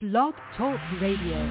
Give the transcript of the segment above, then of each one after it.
Blog Talk Radio.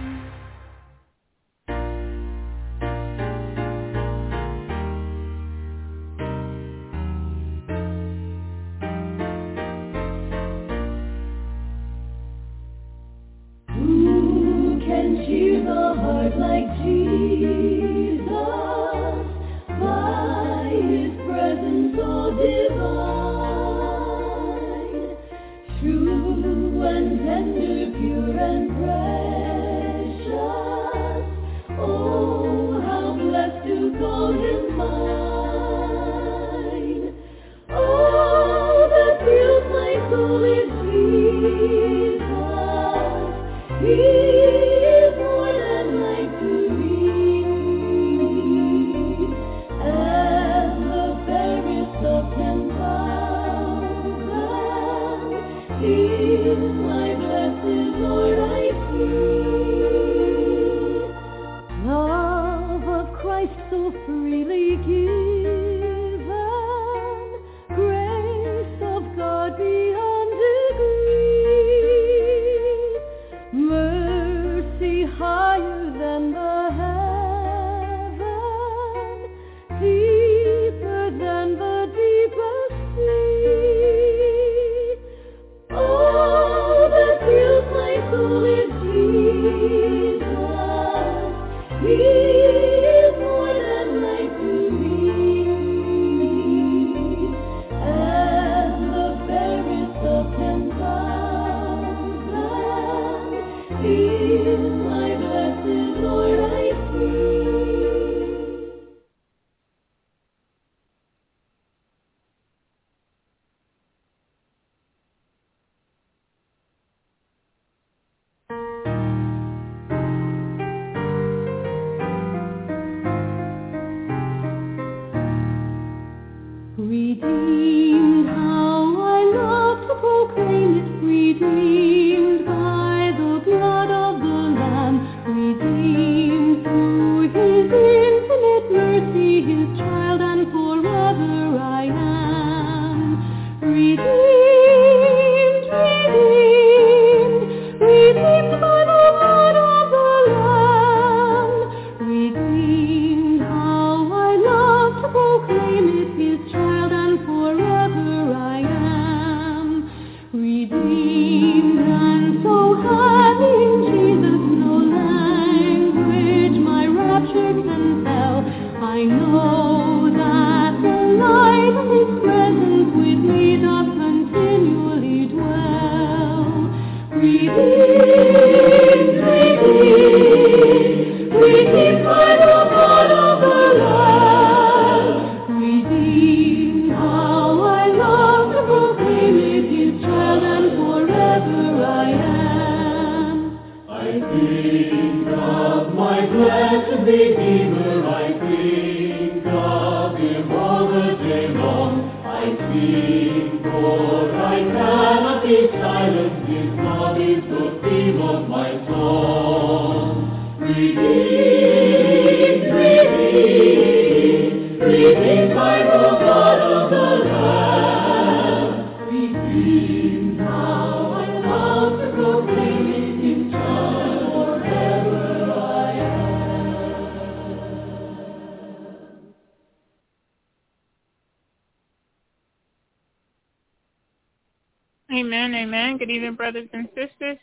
Amen, amen. Good evening, brothers and sisters.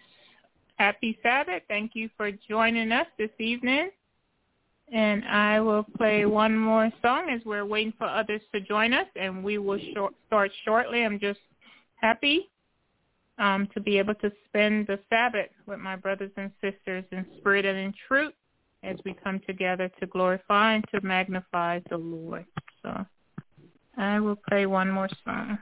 Happy Sabbath. Thank you for joining us this evening. And I will play one more song as we're waiting for others to join us, and we will start shortly. I'm just happy to be able to spend the Sabbath with my brothers and sisters in spirit and in truth as we come together to glorify and to magnify the Lord. So I will play one more song.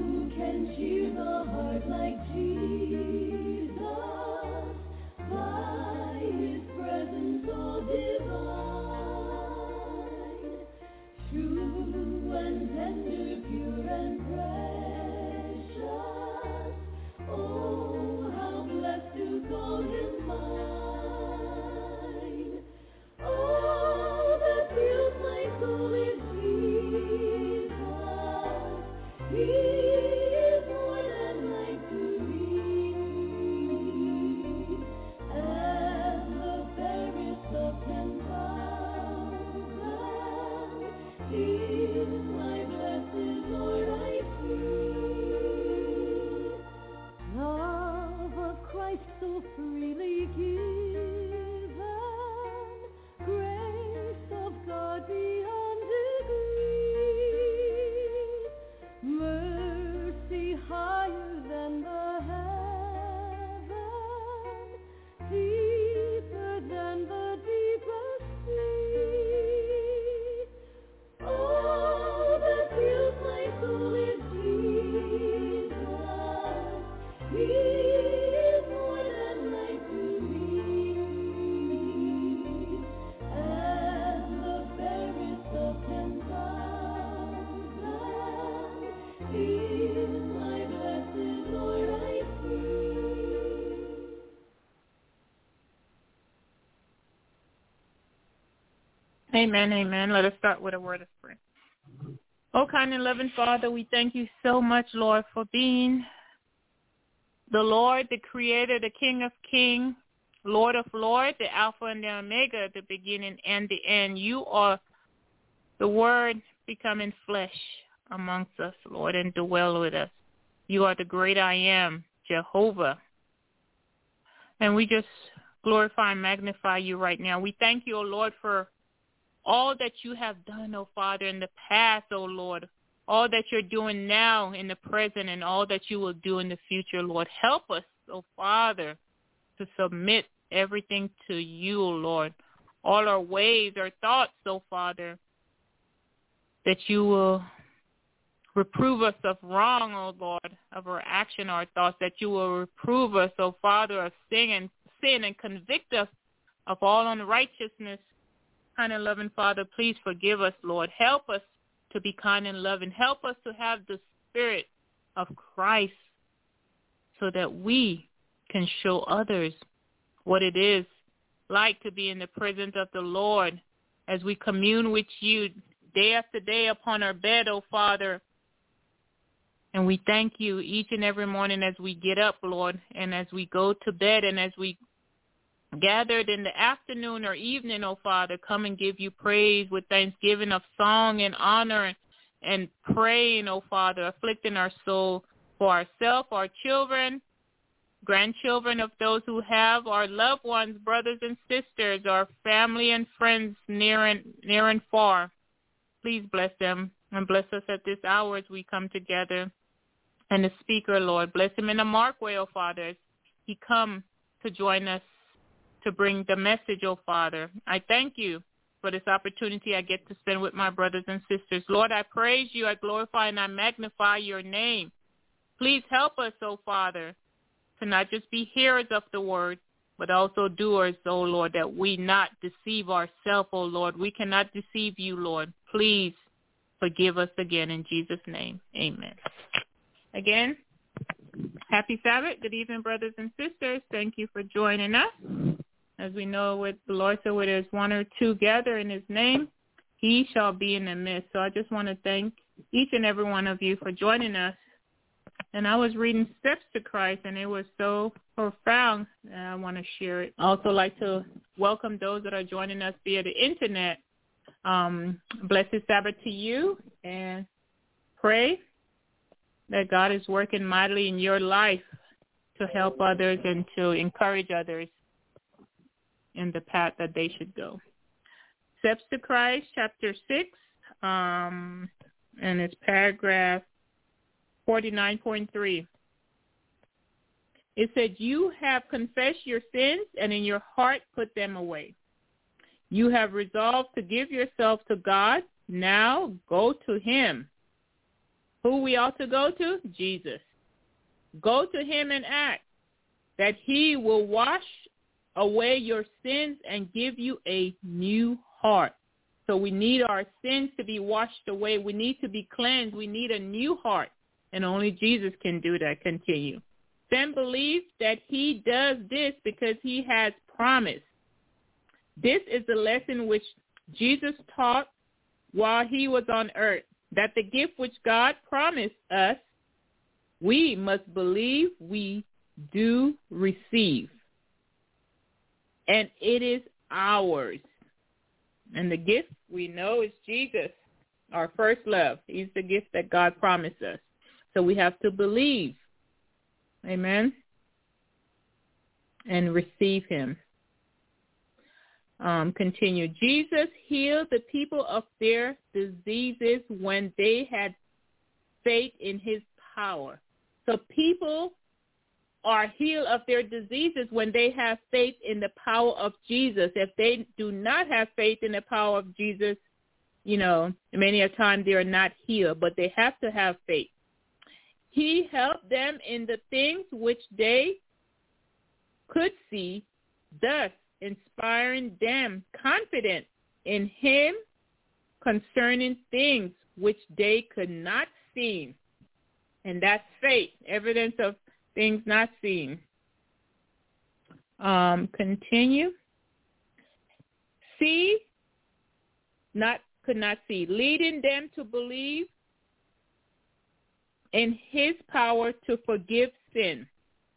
Cheer the heart like Jesus. Amen, amen. Let us start with a word of prayer. Oh, kind and loving Father, we thank you so much, Lord, for being the Lord, the Creator, the King of Kings, Lord of Lords, the Alpha and the Omega, the beginning and the end. You are the Word becoming flesh amongst us, Lord, and dwell with us. You are the great I am, Jehovah. And we just glorify and magnify you right now. We thank you, O Lord, for all that you have done, O Father, in the past, O Lord, all that you're doing now in the present and all that you will do in the future, Lord. Help us, O Father, to submit everything to you, O Lord, all our ways, our thoughts, O Father, that you will reprove us of wrong, O Lord, of our action, our thoughts, that you will reprove us, O Father, of sin and convict us of all unrighteousness. Kind and loving Father, please forgive us, Lord. Help us to be kind and loving. Help us to have the Spirit of Christ so that we can show others what it is like to be in the presence of the Lord as we commune with you day after day upon our bed, oh Father. And we thank you each and every morning as we get up, Lord, and as we go to bed and as we gathered in the afternoon or evening, oh Father, come and give you praise with thanksgiving of song and honor and praying, oh Father, afflicting our soul for ourselves, our children, grandchildren of those who have, our loved ones, brothers and sisters, our family and friends near and far. Please bless them and bless us at this hour as we come together. And the speaker, Lord, bless him in a marked way, oh Father, as he come to join us to bring the message, oh Father. I thank you for this opportunity I get to spend with my brothers and sisters. Lord, I praise you, I glorify and I magnify your name. Please help us, oh Father, to not just be hearers of the word, but also doers, oh Lord, that we not deceive ourselves, oh Lord. We cannot deceive you, Lord. Please forgive us again in Jesus' name. Amen. Again, happy Sabbath. Good evening, brothers and sisters. Thank you for joining us. As we know, with the Lord said, where there's one or two gather in his name, he shall be in the midst. So I just want to thank each and every one of you for joining us. And I was reading Steps to Christ, and it was so profound, and I want to share it. I also like to welcome those that are joining us via the Internet. Blessed Sabbath to you, and pray that God is working mightily in your life to help others and to encourage others in the path that they should go. Steps to Christ, chapter 6, and it's paragraph 49.3. It said, you have confessed your sins and in your heart put them away. You have resolved to give yourself to God. Now go to him. Who we ought to go to? Jesus. Go to him and ask that he will wash away your sins and give you a new heart. So we need our sins to be washed away. We need to be cleansed. We need a new heart. And only Jesus can do that. Continue. Then believe that he does this because he has promised. This is the lesson which Jesus taught while he was on earth, that the gift which God promised us, we must believe we do receive. And it is ours. And the gift we know is Jesus, our first love. He's the gift that God promised us. So we have to believe, amen, and receive him. Continue. Jesus healed the people of their diseases when they had faith in his power. So people are healed of their diseases when they have faith in the power of Jesus. If they do not have faith in the power of Jesus, you know, many a time they are not healed, but they have to have faith. He helped them in the things which they could see, thus inspiring them confidence in him concerning things which they could not see. And that's faith, evidence of things not seen. Continue. See could not see, leading them to believe in his power to forgive sin.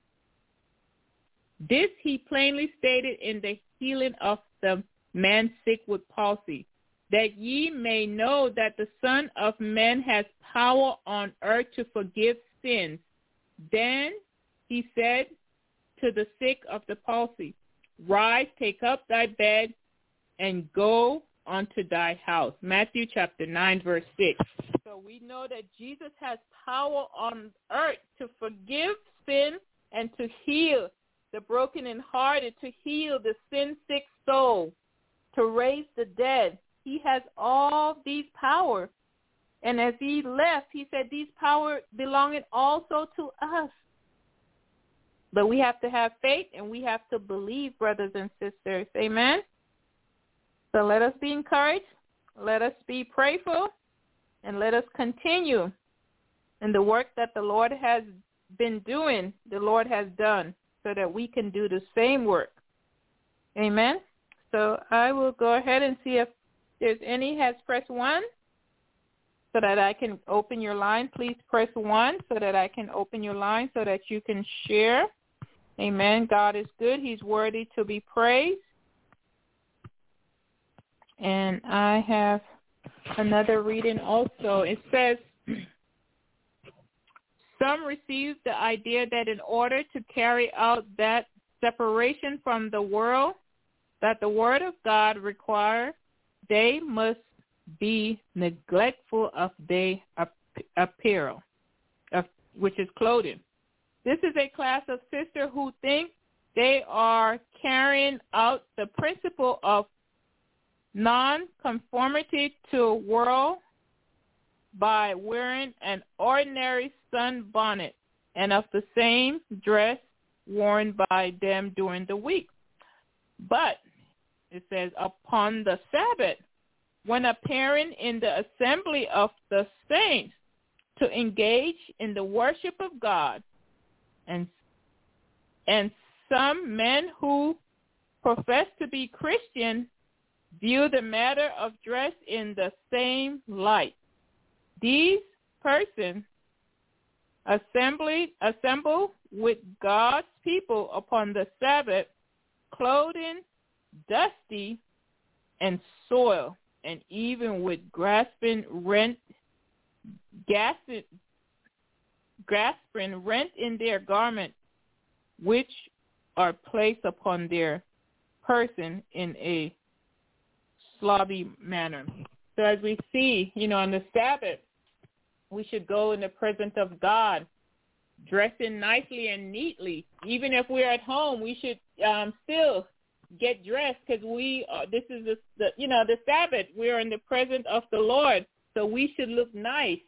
This he plainly stated in the healing of the man sick with palsy, that ye may know that the Son of Man has power on earth to forgive sins. Then he said to the sick of the palsy, rise, take up thy bed, and go unto thy house. Matthew chapter 9, verse 6. So we know that Jesus has power on earth to forgive sin and to heal the broken and hearted, to heal the sin-sick soul, to raise the dead. He has all these power. And as he left, he said these power belonging also to us. But we have to have faith and we have to believe, brothers and sisters. Amen? So let us be encouraged. Let us be prayerful. And let us continue in the work that the Lord has been doing, the Lord has done, so that we can do the same work. Amen? So I will go ahead and see if there's any has pressed 1 so that I can open your line. Please press 1 so that I can open your line so that you can share. Amen. God is good. He's worthy to be praised. And I have another reading also. It says, some received the idea that in order to carry out that separation from the world that the Word of God requires, they must be neglectful of their apparel, which is clothing. This is a class of sisters who think they are carrying out the principle of non-conformity to the world by wearing an ordinary sunbonnet and of the same dress worn by them during the week. But it says, upon the Sabbath, when appearing in the assembly of the saints to engage in the worship of God, and some men who profess to be Christian view the matter of dress in the same light. These persons assemble with God's people upon the Sabbath, clothing dusty and soiled, and even with grasping rent in their garment, which are placed upon their person in a sloppy manner. So as we see, on the Sabbath, we should go in the presence of God, dressing nicely and neatly. Even if we're at home, we should still get dressed, because this is the Sabbath. We're in the presence of the Lord, so we should look nice,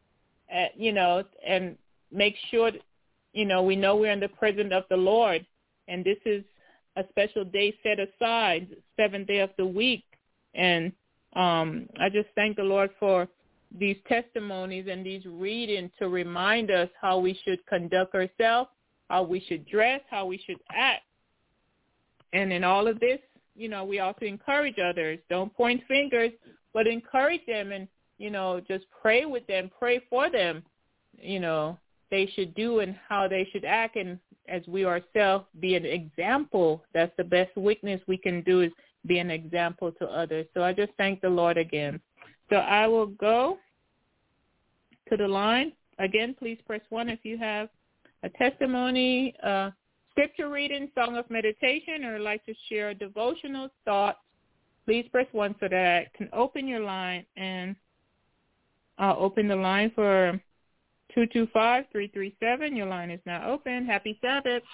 and make sure we know we're in the presence of the Lord, and this is a special day set aside, 7th day of the week. And I just thank the Lord for these testimonies and these readings to remind us how we should conduct ourselves, how we should dress, how we should act. And in all of this, we also encourage others. Don't point fingers, but encourage them and, just pray with them, pray for them, they should do and how they should act. And as we ourselves be an example, that's the best witness we can do, is be an example to others. So I just thank the Lord again. So I will go to the line. Again, please press 1 if you have a testimony, scripture reading, song of meditation, or like to share a devotional thought. Please press 1 so that I can open your line, and I'll open the line for 225-337. Your line is now open. Happy Sabbath.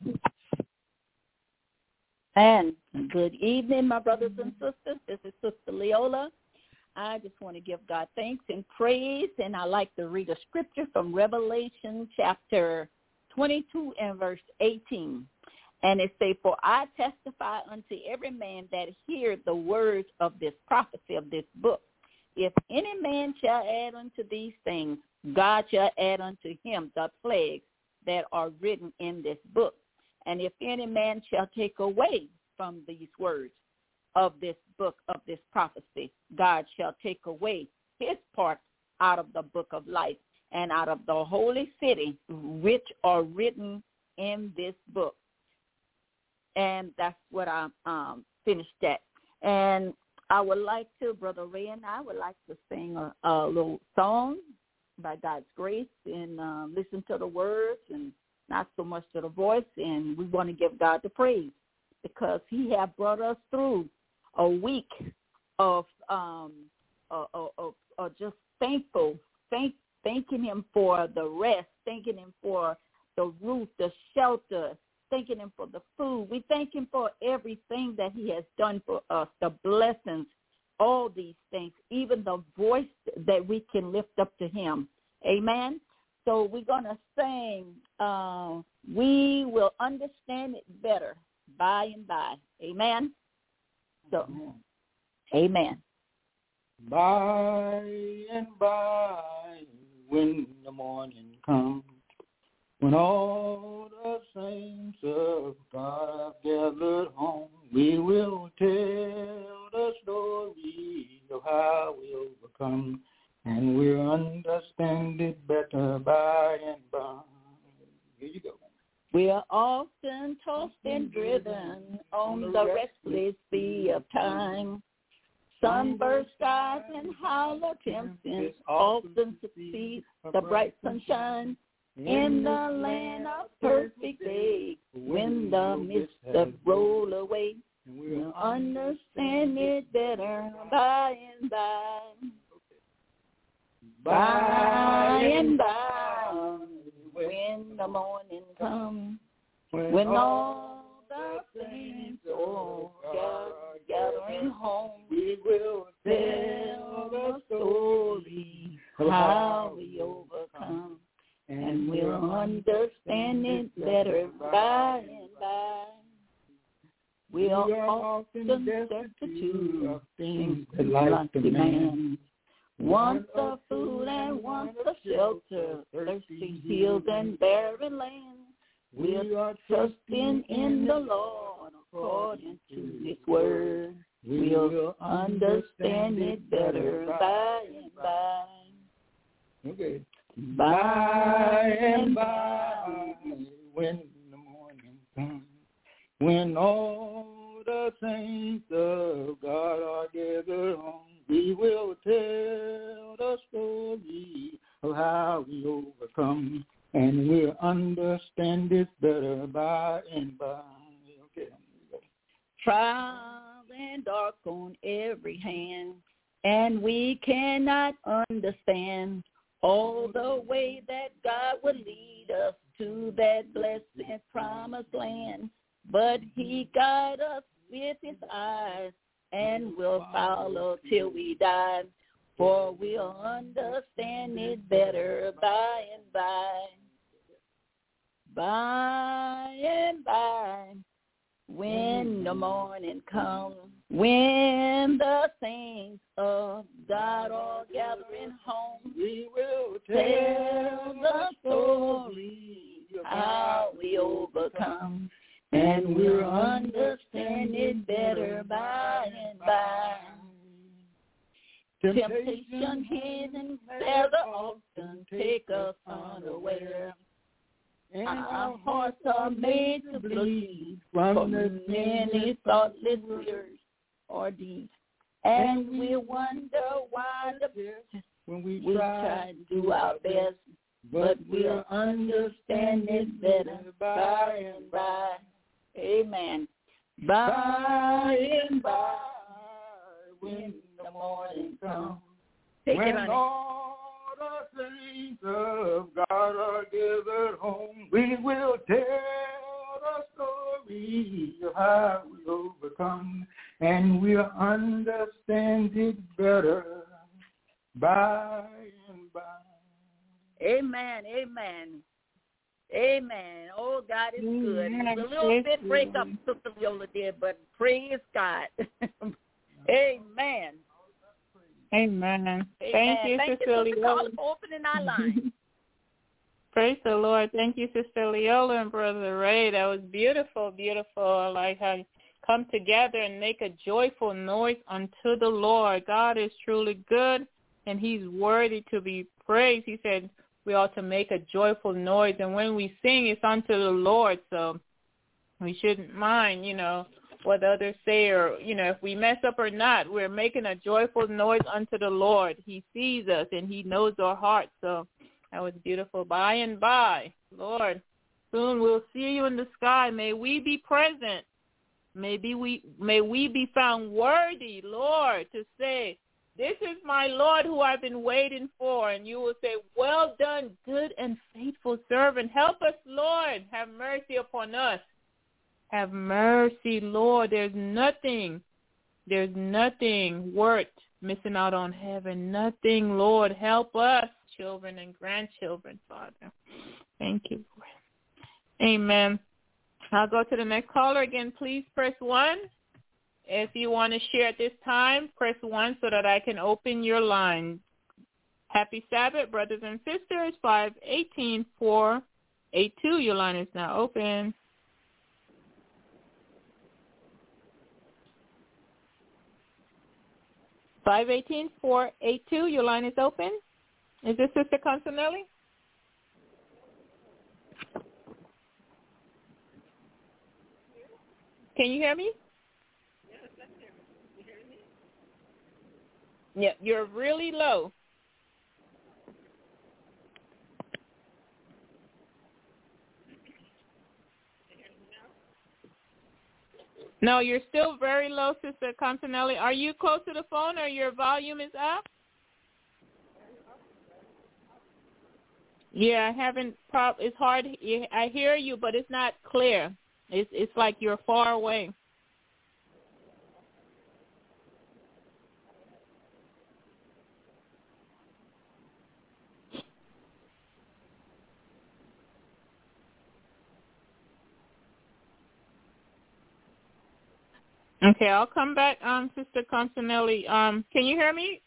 And good evening, my brothers and sisters. This is Sister Leola. I just want to give God thanks and praise, and I like to read a scripture from Revelation chapter 22 and verse 18. And it says, for I testify unto every man that heareth the words of this prophecy of this book. If any man shall add unto these things, God shall add unto him the plagues that are written in this book. And if any man shall take away from these words, of this book, of this prophecy. God shall take away his part out of the book of life and out of the holy city, which are written in this book. And that's what I finished at. And I would like to, Brother Ray and I would like to sing a little song by God's grace and listen to the words and not so much to the voice. And we want to give God the praise because he have brought us through a week of just thanking him for the rest, thanking him for the roof, the shelter, thanking him for the food. We thank him for everything that he has done for us, the blessings, all these things, even the voice that we can lift up to him. Amen. So we're going to sing, we will understand it better by and by. Amen. So, amen. By and by, when the morning comes, when all the saints of God are gathered home, we will tell the story of how we overcome, and we'll understand it better by and by. Here you go. We are often tossed and driven on the restless sea of time. Sunburst skies and hollow temptations often succeed the bright sunshine. In the land of perfect day, when the mists have rolled away, we'll understand it better by and by. By and by, when the morning comes, when all the saints are gathering home, we will tell the story of how we overcome. And we'll understand it better by and by. We are often destitute of things that life demands. Once of food and once of shelter, thirsty hills and barren lands. We are trusting in the Lord according to his word. We'll understand it better by and by. Okay. By and by, when the morning comes, when all the saints of God are gathered home, we will tell the story of how we overcome, and we'll understand it better by and by. Okay. Trial and dark on every hand, and we cannot understand all the way that God would lead us to that blessed and promised land. But he guides us with his eyes, and we'll follow till we die, for we'll understand it better by and by. By and by, when the morning comes, when the saints of God are gathering home, we will tell the story of how we overcome, and we'll understand it better by and by. Temptation hidden rather often take us unaware, and our hearts are made to bleed from the many thoughtless words or deeds. And we wonder why when we try to do our best, but we'll understand it better by and by. Amen. By and by, when the morning comes. Take it, honey. All the saints of God are gathered home, we will tell the story of how we overcome, and we'll understand it better by and by. Amen, amen, amen. Oh, God is good. It was a little bit break up, Sister Viola did, but praise God. Amen. Amen. Thank you, Sister Leola, for opening our line. Praise the Lord. Thank you, Sister Leola and Brother Ray. That was beautiful, beautiful. I like how you come together and make a joyful noise unto the Lord. God is truly good, and he's worthy to be praised. He said we ought to make a joyful noise, and when we sing, it's unto the Lord, so we shouldn't mind, what others say, or, if we mess up or not, we're making a joyful noise unto the Lord. He sees us, and he knows our hearts, so that was beautiful. By and by, Lord, soon we'll see you in the sky. May we be present. May we be found worthy, Lord, to say, this is my Lord who I've been waiting for. And you will say, well done, good and faithful servant. Help us, Lord. Have mercy upon us. Have mercy, Lord. There's nothing worth missing out on heaven. Nothing, Lord. Help us, children and grandchildren, Father. Thank you, Lord. Amen. I'll go to the next caller. Again, please press 1. If you want to share at this time, press 1 so that I can open your line. Happy Sabbath, brothers and sisters. 518-482. Your line is now open. Your line is open. Is this Sister Consanelli? Can you hear me? Yes, I hear you. You hear me? Yeah, you're really low. No, you're still very low, Sister Consanelli. Are you close to the phone or your volume is up? Yeah, I haven't. It's hard. I hear you, but it's not clear. It's like you're far away. Okay, I'll come back, Sister Consanelli. Can you hear me?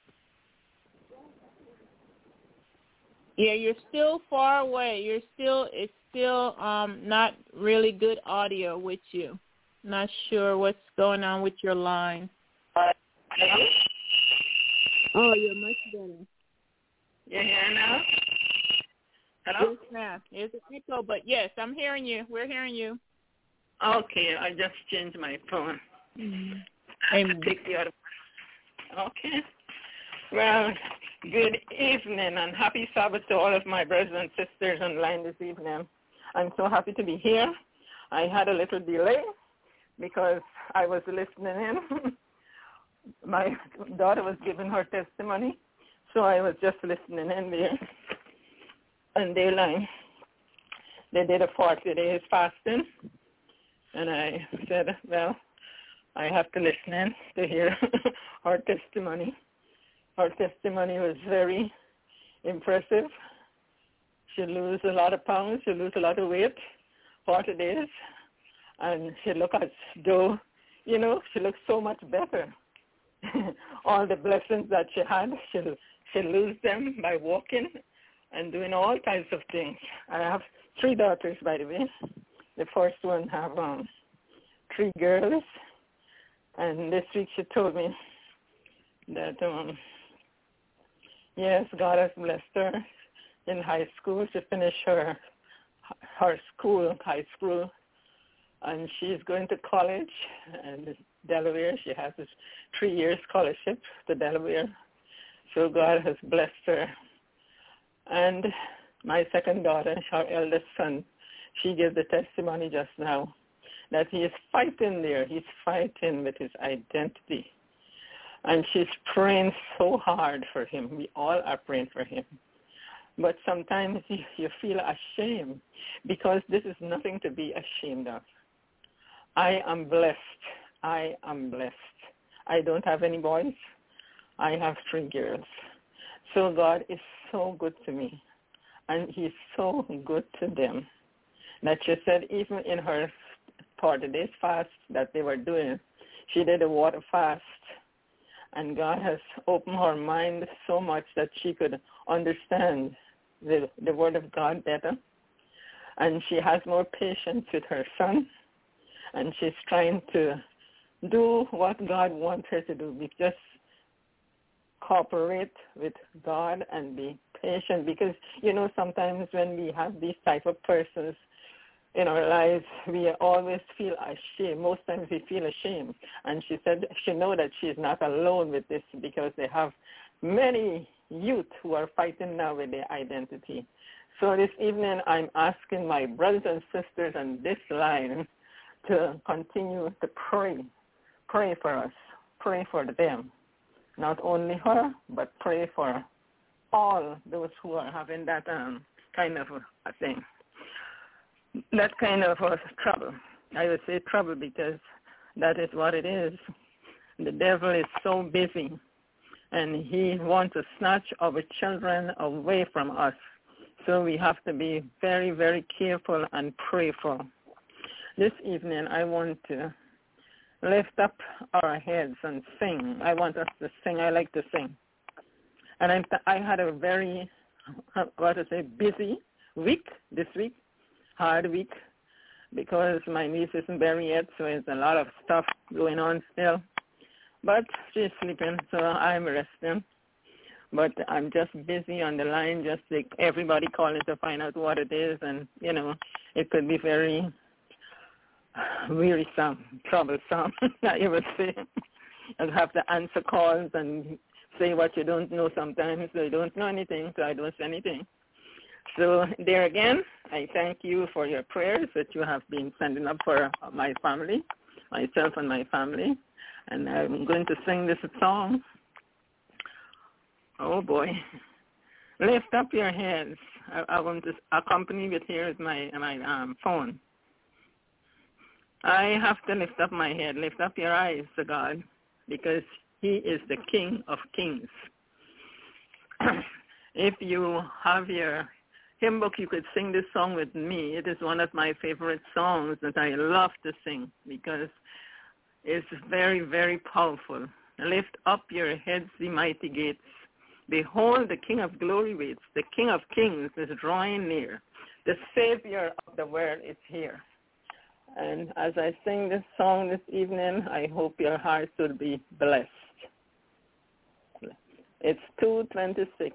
Yeah, you're still far away. It's still not really good audio with you. Not sure what's going on with your line. Hello? Oh, you're much better. You hear now? Hello? Yes, ma'am. It's an echo, but yes, I'm hearing you. We're hearing you. Okay, I just changed my phone. Mm-hmm. I take the other one. Okay. Well, good evening and happy Sabbath to all of my brothers and sisters online this evening. I'm so happy to be here. I had a little delay because I was listening in. My daughter was giving her testimony, so I was just listening in there. And they did a 40 days fasting, and I said, well, I have to listen in to hear her testimony. Her testimony was very impressive. She lose a lot of pounds. She lose a lot of weight, 40 days. And she look as though, she looks so much better. All the blessings that she had, she'll lose them by walking and doing all kinds of things. I have 3 daughters, by the way. The first one have 3 girls. And this week she told me that, yes, God has blessed her in high school. She finished her school, high school, and she's going to college in Delaware. She has a 3-year scholarship to Delaware. So God has blessed her. And my second daughter, her eldest son, she gave the testimony just now that he is fighting there. He's fighting with his identity. And she's praying so hard for him. We all are praying for him. But sometimes you feel ashamed because this is nothing to be ashamed of. I am blessed. I am blessed. I don't have any boys. I have 3 girls. So God is so good to me. And he's so good to them. That she said even in her 40 days fast that they were doing, she did a water fast. And God has opened her mind so much that she could understand the word of God better. And she has more patience with her son. And she's trying to do what God wants her to do. Just cooperate with God and be patient, because, sometimes when we have these type of persons in our lives, we always feel ashamed. Most times we feel ashamed. And she said she knows that she's not alone with this, because they have many youth who are fighting now with their identity. So this evening I'm asking my brothers and sisters on this line to continue to pray. Pray for us. Pray for them. Not only her, but pray for all those who are having that kind of a thing. That kind of trouble. I would say trouble because that is what it is. The devil is so busy, and he wants to snatch our children away from us. So we have to be very, very careful and prayerful. This evening I want to lift up our heads and sing. I want us to sing. I like to sing. And I had a very, busy week this week, hard week, because my niece isn't there yet, so there's a lot of stuff going on still. But she's sleeping, so I'm resting. But I'm just busy on the line, just like everybody calling to find out what it is. And, it could be very wearisome, troublesome, I would say. I'll have to answer calls and say what you don't know sometimes. So I don't know anything, so I don't say anything. So there again, I thank you for your prayers that you have been sending up for my family, myself and my family. And I'm going to sing this song. Oh, boy. Lift up your heads. I want to accompany it here with my phone. I have to lift up my head. Lift up your eyes to God, because he is the King of Kings. If you have your hymn book, you could sing this song with me. It is one of my favorite songs that I love to sing, because it's very, very powerful. Lift up your heads, ye mighty gates. Behold, the King of glory waits. The King of kings is drawing near. The Savior of the world is here. And as I sing this song this evening, I hope your hearts will be blessed. It's 2:26.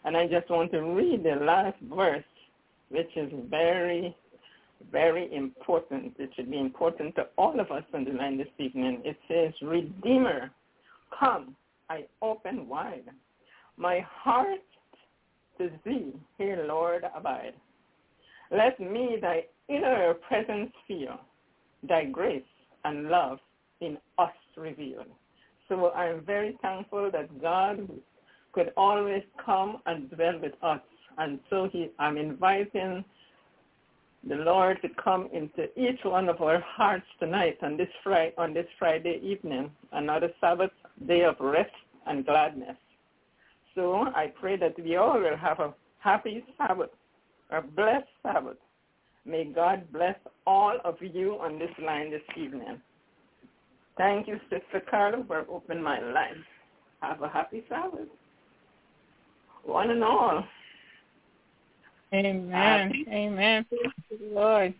And I just want to read the last verse, which is very, very important. It should be important to all of us on the line this evening. It says, Redeemer, come, I open wide. My heart to thee, here, Lord, abide. Let me thy inner presence feel, thy grace and love in us reveal. So I'm very thankful that God could always come and dwell with us. And so I'm inviting the Lord to come into each one of our hearts tonight on this Friday evening, another Sabbath day of rest and gladness. So I pray that we all will have a happy Sabbath, a blessed Sabbath. May God bless all of you on this line this evening. Thank you, Sister Carla, for opening my line. Have a happy Sabbath, one and all. Amen. Amen. Praise the Lord.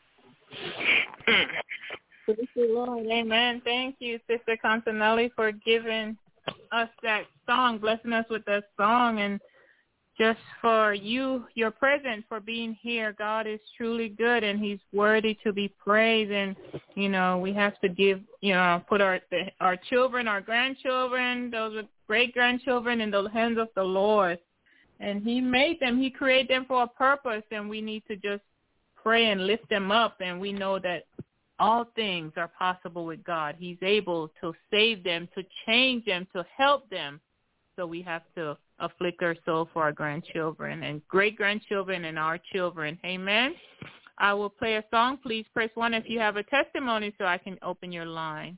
Praise the Lord. Amen. Thank you, Sister Constanelli, for giving us that song, blessing us with that song, and just for your presence, for being here. God is truly good, and he's worthy to be praised. And, we have to give, put our children, our grandchildren, those with great-grandchildren in the hands of the Lord. And he made them. He created them for a purpose, and we need to just pray and lift them up. And we know that all things are possible with God. He's able to save them, to change them, to help them. So we have to afflict our soul for our grandchildren and great-grandchildren and our children. Amen. I will play a song. Please press 1 if you have a testimony so I can open your line.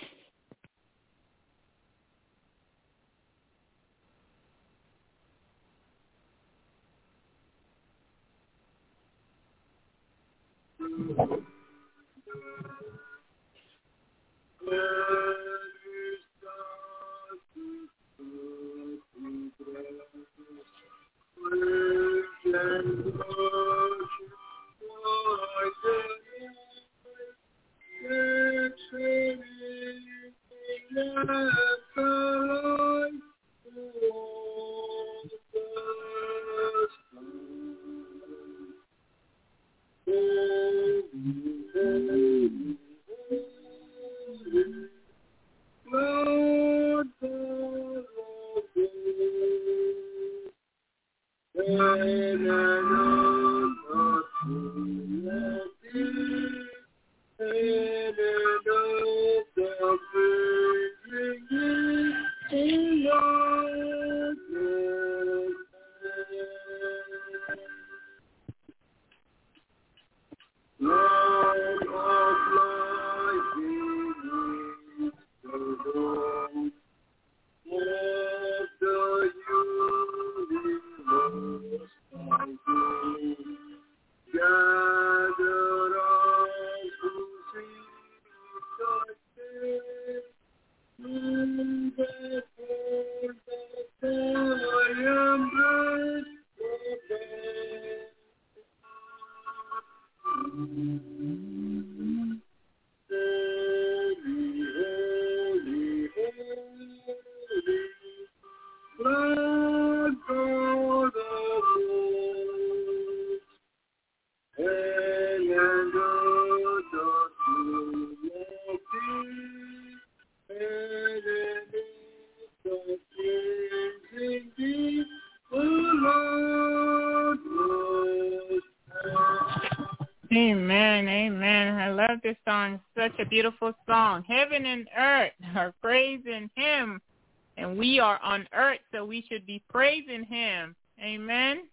Amen, amen. I love this song. Such a beautiful song. Heaven and earth are praising him, and we are on earth, so we should be praising him. Amen.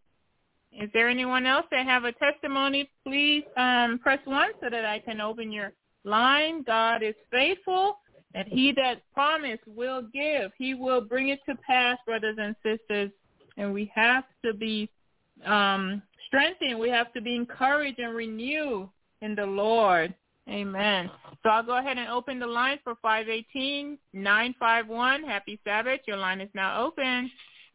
Is there anyone else that have a testimony? Please press 1 so that I can open your line. God is faithful, and he that promised will give. He will bring it to pass, brothers and sisters, and we have to be strengthened. We have to be encouraged and renewed in the Lord. Amen. So I'll go ahead and open the line for 518-951. Happy Sabbath. Your line is now open.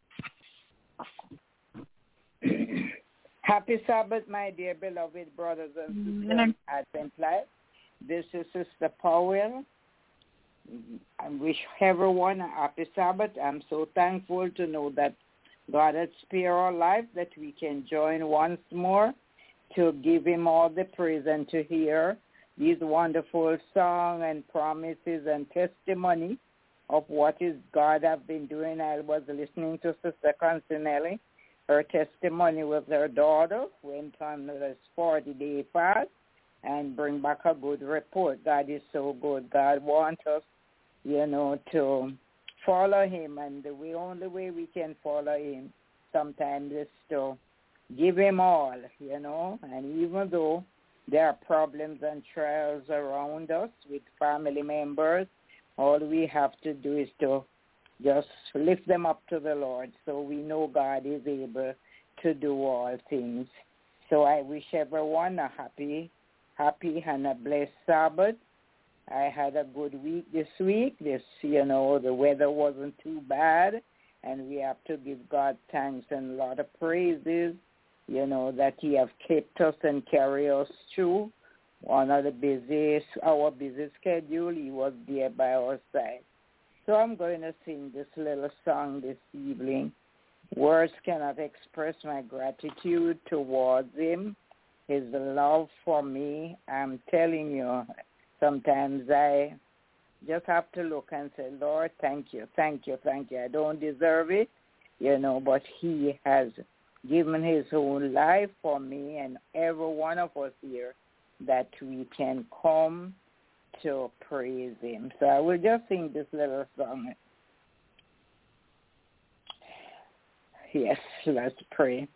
Happy Sabbath, my dear beloved brothers and sisters at Advent Life. This is Sister Powell. I wish everyone a happy Sabbath. I'm so thankful to know that God had spared our life that we can join once more to give him all the praise and to hear these wonderful songs and promises and testimony of what is God have been doing. I was listening to Sister Consinelli. Her testimony with her daughter went on this 40-day fast and bring back a good report. God is so good. God wants us, to follow him, and the only way we can follow him sometimes is to give him all, and even though there are problems and trials around us with family members, all we have to do is to just lift them up to the Lord, so we know God is able to do all things. So I wish everyone a happy and a blessed Sabbath. I had a good week this week. The weather wasn't too bad, and we have to give God thanks and a lot of praises, that he have kept us and carried us through one of our busy schedule. He was there by our side. So I'm going to sing this little song this evening. Words cannot express my gratitude towards him, his love for me. I'm telling you, sometimes I just have to look and say, Lord, thank you. I don't deserve it, but he has given his own life for me and every one of us here that we can come to praise him. So I will just sing this little song. Yes, let's pray.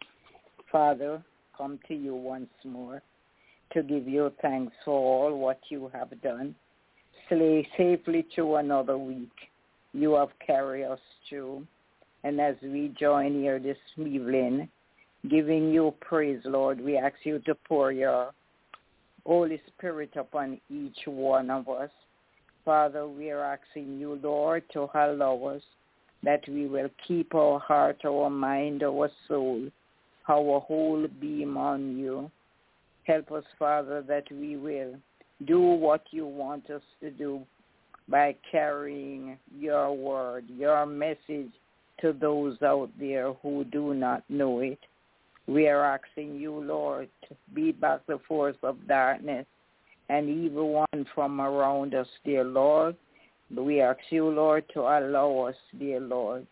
Father, come to you once more to give you thanks for all what you have done. Slay safely through another week. You have carried us through. And as we join here this evening, giving you praise, Lord, we ask you to pour your Holy Spirit upon each one of us. Father, we are asking you, Lord, to allow us that we will keep our heart, our mind, our soul, our whole being on you. Help us, Father, that we will do what you want us to do by carrying your word, your message to those out there who do not know it. We are asking you, Lord, to beat back the force of darkness and evil one from around us, dear Lord. We ask you, Lord, to allow us, dear Lord,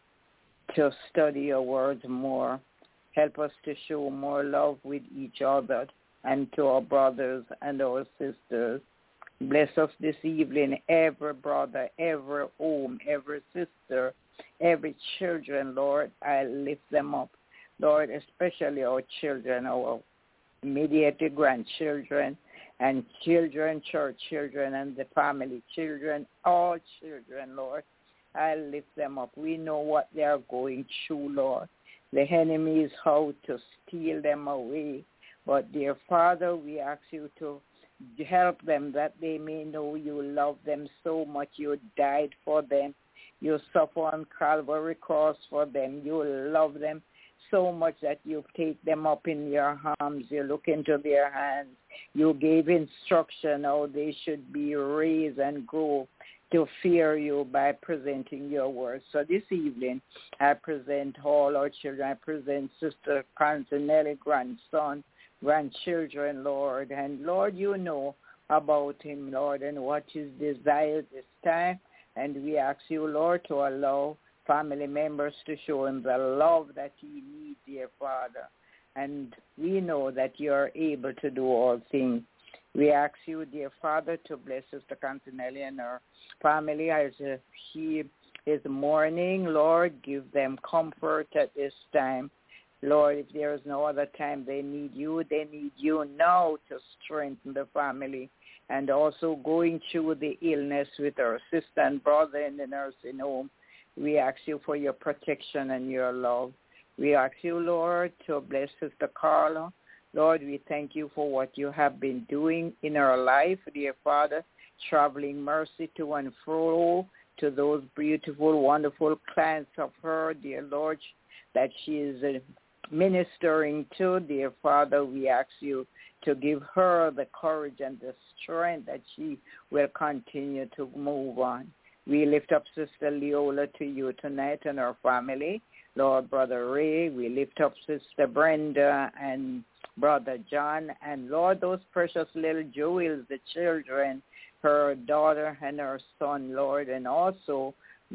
to study your words more. Help us to show more love with each other and to our brothers and our sisters. Bless us this evening, every brother, every home, every sister, every children, Lord. I lift them up. Lord, especially our children, our immediate grandchildren and children, church children and the family children, all children, Lord. I lift them up. We know what they are going through, Lord. The enemy is out to steal them away. But, dear Father, we ask you to help them that they may know you love them so much. You died for them. You suffer on Calvary cross for them. You love them so much that you take them up in your arms. You look into their hands. You gave instruction how they should be raised and grow to fear you by presenting your word. So this evening, I present all our children. I present Sister Consinelli, grandchildren, Lord. And, Lord, you know about him, Lord, and what his desire this time. And we ask you, Lord, to allow family members to show him the love that he needs, dear Father. And we know that you are able to do all things. We ask you, dear Father, to bless Sister Consinelli and her family as she is mourning. Lord, give them comfort at this time. Lord, if there is no other time they need you now to strengthen the family. And also going through the illness with her sister and brother in the nursing home. We ask you for your protection and your love. We ask you, Lord, to bless Sister Carla. Lord, we thank you for what you have been doing in her life, dear Father, traveling mercy to and fro to those beautiful, wonderful clients of her, dear Lord, that she is ministering to, dear Father. We ask you to give her the courage and the strength that she will continue to move on. We lift up Sister Leola to you tonight and her family. Lord, Brother Ray. We lift up Sister Brenda and Brother John. And, Lord, those precious little jewels, the children, her daughter and her son, Lord, and also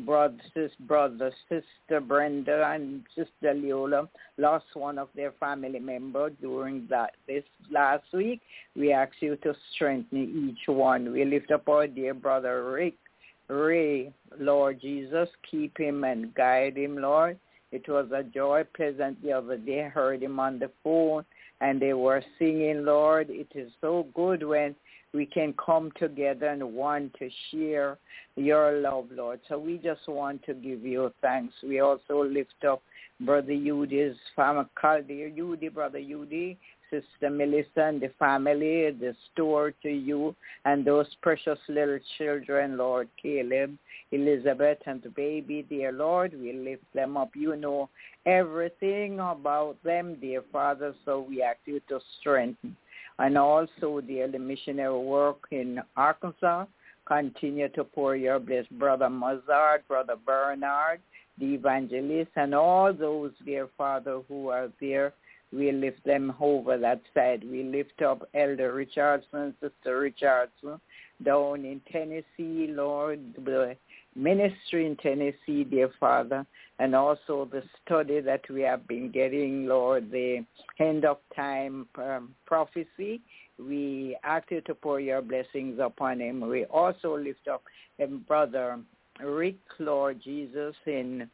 Sister Brenda and Sister Leola lost one of their family members during this last week. We ask you to strengthen each one. We lift up our dear brother Ray, Lord Jesus, keep him and guide him, Lord. It was a joy pleasant the other day. I heard him on the phone and they were singing, Lord. It is so good when we can come together and want to share your love, Lord. So we just want to give you thanks. We also lift up Brother Yudi's family, Brother Yudi, Sister Melissa and the family, the store to you, and those precious little children, Lord, Caleb, Elizabeth, and the baby, dear Lord. We lift them up. You know everything about them, dear Father, so we ask you to strengthen. And also, dear, the missionary work in Arkansas, continue to pour your bless Brother Mazard, Brother Bernard, the evangelist, and all those, dear Father, who are there. We lift them over that side. We lift up Elder Richardson, Sister Richardson, down in Tennessee, Lord, the ministry in Tennessee, dear Father, and also the study that we have been getting, Lord, the end of time prophecy. We ask you to pour your blessings upon him. We also lift up Brother Rick, Lord Jesus, in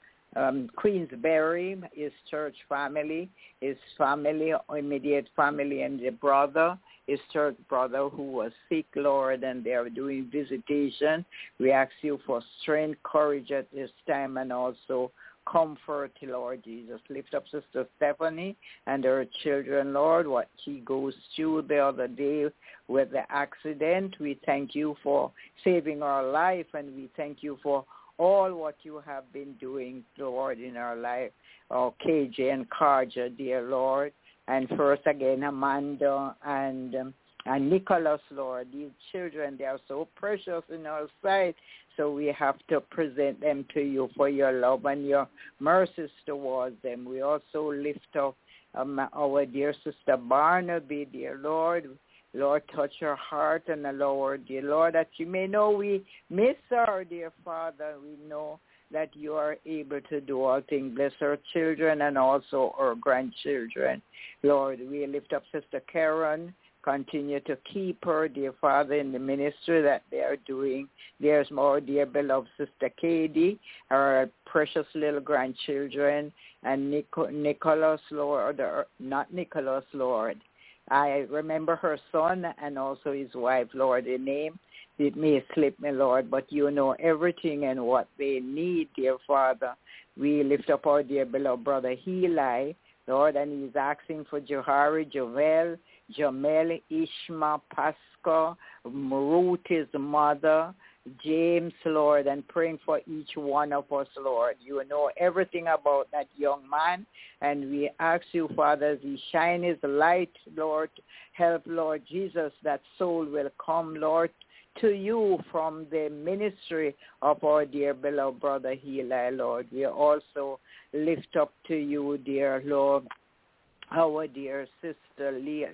Queensbury, his church family, his family, immediate family, and the brother, his church brother who was sick, Lord, and they are doing visitation. We ask you for strength, courage at this time, and also comfort, Lord Jesus. Lift up Sister Stephanie and her children, Lord, what she goes through the other day with the accident. We thank you for saving our life, and we thank you for all what you have been doing, Lord, in our life. Oh, KJ and Karja, dear Lord. And first again, Amanda and Nicholas, Lord. These children, they are so precious in our sight. So we have to present them to you for your love and your mercies towards them. We also lift up our dear Sister Barnaby, dear Lord. Lord, touch her heart and allow her, dear Lord, that you may know we miss her, dear Father. We know that you are able to do all things. Bless her children and also her grandchildren. Lord, we lift up Sister Karen. Continue to keep her, dear Father, in the ministry that they are doing. There's more, dear beloved Sister Katie, her precious little grandchildren, and Nicholas, Lord, or not Nicholas, Lord. I remember her son and also his wife, Lord, the name. It may slip me, Lord, but you know everything and what they need, dear Father. We lift up our dear beloved brother Heli, Lord, and he's asking for Johari, Jovel, Jamel, Ishma, Pascal, Ruth, his mother, James, Lord, and praying for each one of us, Lord. You know everything about that young man, and we ask you, Father, as he shine his light, Lord, help, Lord Jesus, that soul will come, Lord, to you from the ministry of our dear beloved brother Heli, Lord. We also lift up to you, dear Lord, our dear sister Leah,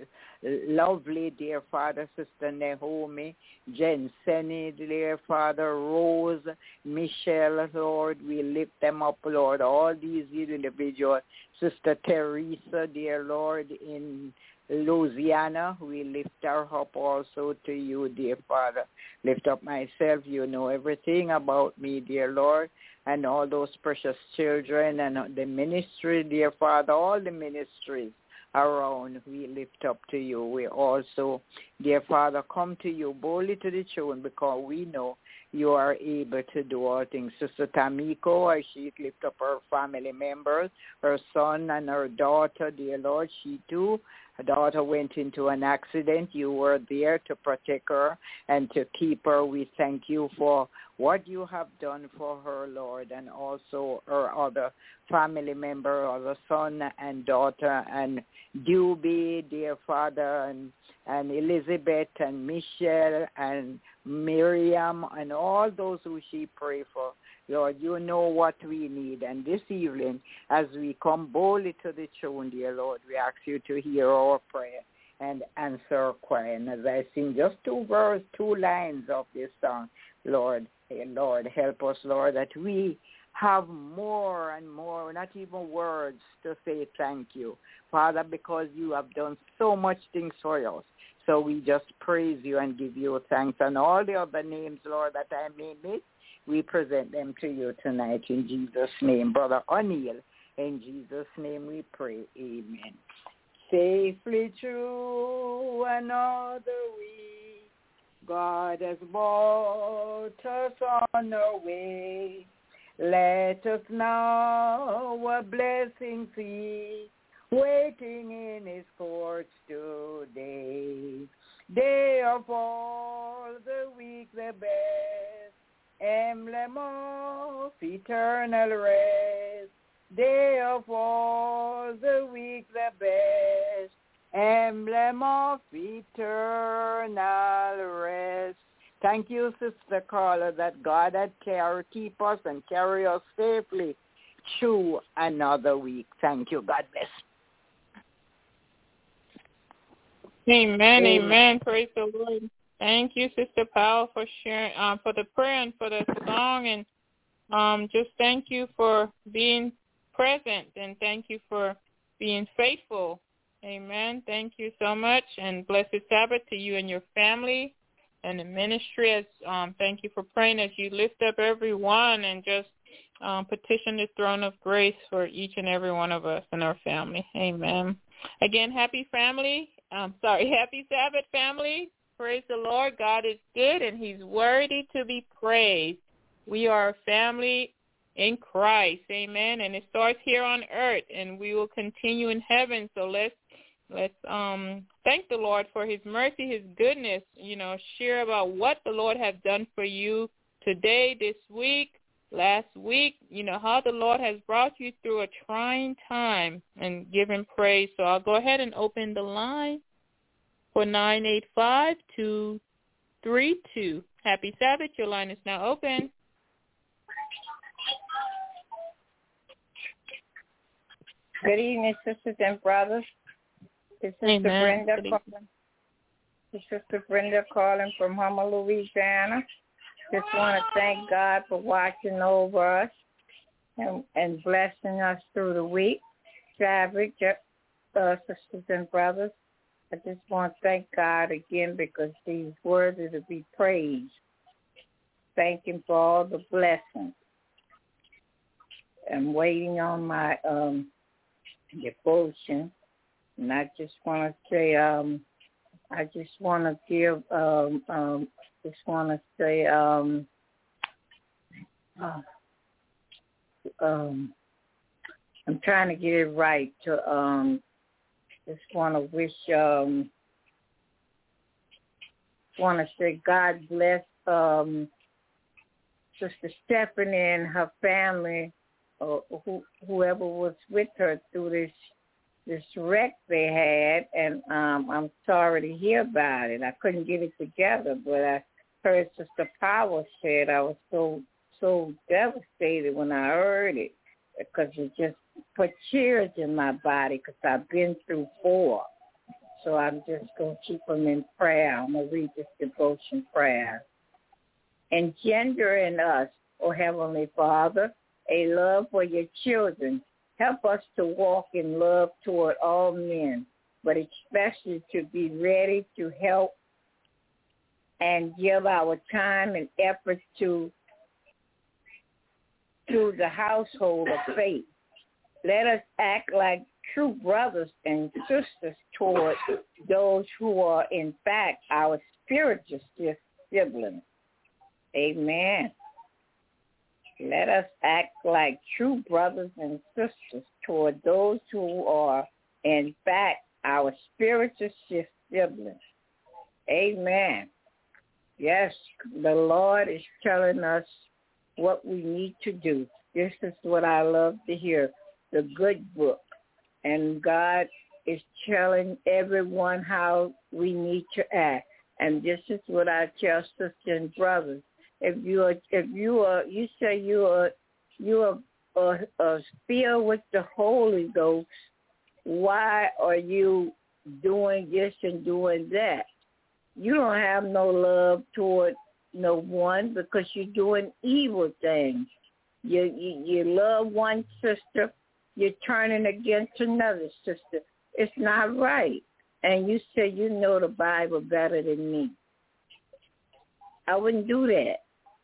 lovely dear Father, Sister Naomi, Jensen, dear Father, Rose, Michelle, Lord, we lift them up, Lord, all these individuals. Sister Teresa, dear Lord, in Louisiana, we lift her up also to you, dear Father. Lift up myself, you know everything about me, dear Lord, and all those precious children and the ministry, dear Father, all the ministries around, we lift up to you. We also, dear Father, come to you boldly to the throne because we know you are able to do all things. Sister Tamiko, as she lift up her family members, her son and her daughter, dear Lord, she too, her daughter went into an accident. You were there to protect her and to keep her. We thank you for what you have done for her, Lord, and also her other family member, other son and daughter, and Dewey, dear Father, and Elizabeth and Michelle and Miriam, and all those who she pray for. Lord, you know what we need. And this evening, as we come boldly to the throne, dear Lord, we ask you to hear our prayer and answer our prayer. And as I sing just two lines of this song, Lord, help us, Lord, that we have more and more, not even words to say thank you, Father, because you have done so much things for us. So we just praise you and give you thanks. And all the other names, Lord, that I may miss, we present them to you tonight in Jesus' name. Brother O'Neill, in Jesus' name we pray. Amen. Safely through another week, God has brought us on our way. Let us now a blessing see, waiting in his courts today. Day of all the week, the best emblem of eternal rest. Day of all the week, the best emblem of eternal rest. Thank you, Sister Carla, that God had keep us and carry us safely through another week. Thank you. God bless. Amen, amen. Praise the Lord. Thank you, Sister Powell, for sharing, for the prayer and for the song, and just thank you for being present, and thank you for being faithful. Amen. Thank you so much, and blessed Sabbath to you and your family and the ministry. As thank you for praying as you lift up everyone and just petition the throne of grace for each and every one of us and our family. Amen. Again, happy Sabbath, family. Praise the Lord. God is good, and he's worthy to be praised. We are a family in Christ. Amen. And it starts here on earth, and we will continue in heaven. So let's thank the Lord for his mercy, his goodness. Share about what the Lord has done for you today, this week, last week, how the Lord has brought you through a trying time, and give him praise. So I'll go ahead and open the line for 985-232. Happy Sabbath. Your line is now open. Good evening, sisters and brothers. This is Amen. Sister Brenda calling from Homer, Louisiana. Just want to thank God for watching over us and blessing us through the week. Sabbath, sisters and brothers, I just want to thank God again because he's worthy to be praised. Thank him for all the blessings. I'm waiting on my devotion, and I just want to say, I'm trying to get it right to just want to say God bless Sister Stephanie and her family, or whoever was with her through this wreck they had, and I'm sorry to hear about it. I couldn't get it together, but I heard Sister Power said I was so devastated when I heard it, because it just put chills in my body, because I've been through 4. So I'm just going to keep them in prayer. I'm going to read this devotion prayer. Engender in us, O Heavenly Father, a love for your children. Help us to walk in love toward all men, but especially to be ready to help and give our time and effort to the household of faith. Let us act like true brothers and sisters toward those who are in fact our spiritual siblings. Amen. Let us act like true brothers and sisters toward those who are in fact our spiritual siblings. Amen. Yes, the Lord is telling us what we need to do. This is what I love to hear, the good book. And God is telling everyone how we need to act. And this is what I tell sisters and brothers. If you say you are filled with the Holy Ghost, why are you doing this and doing that? You don't have no love toward no one because you're doing evil things. You love one sister, you're turning against another sister. It's not right. And you say you know the Bible better than me. I wouldn't do that.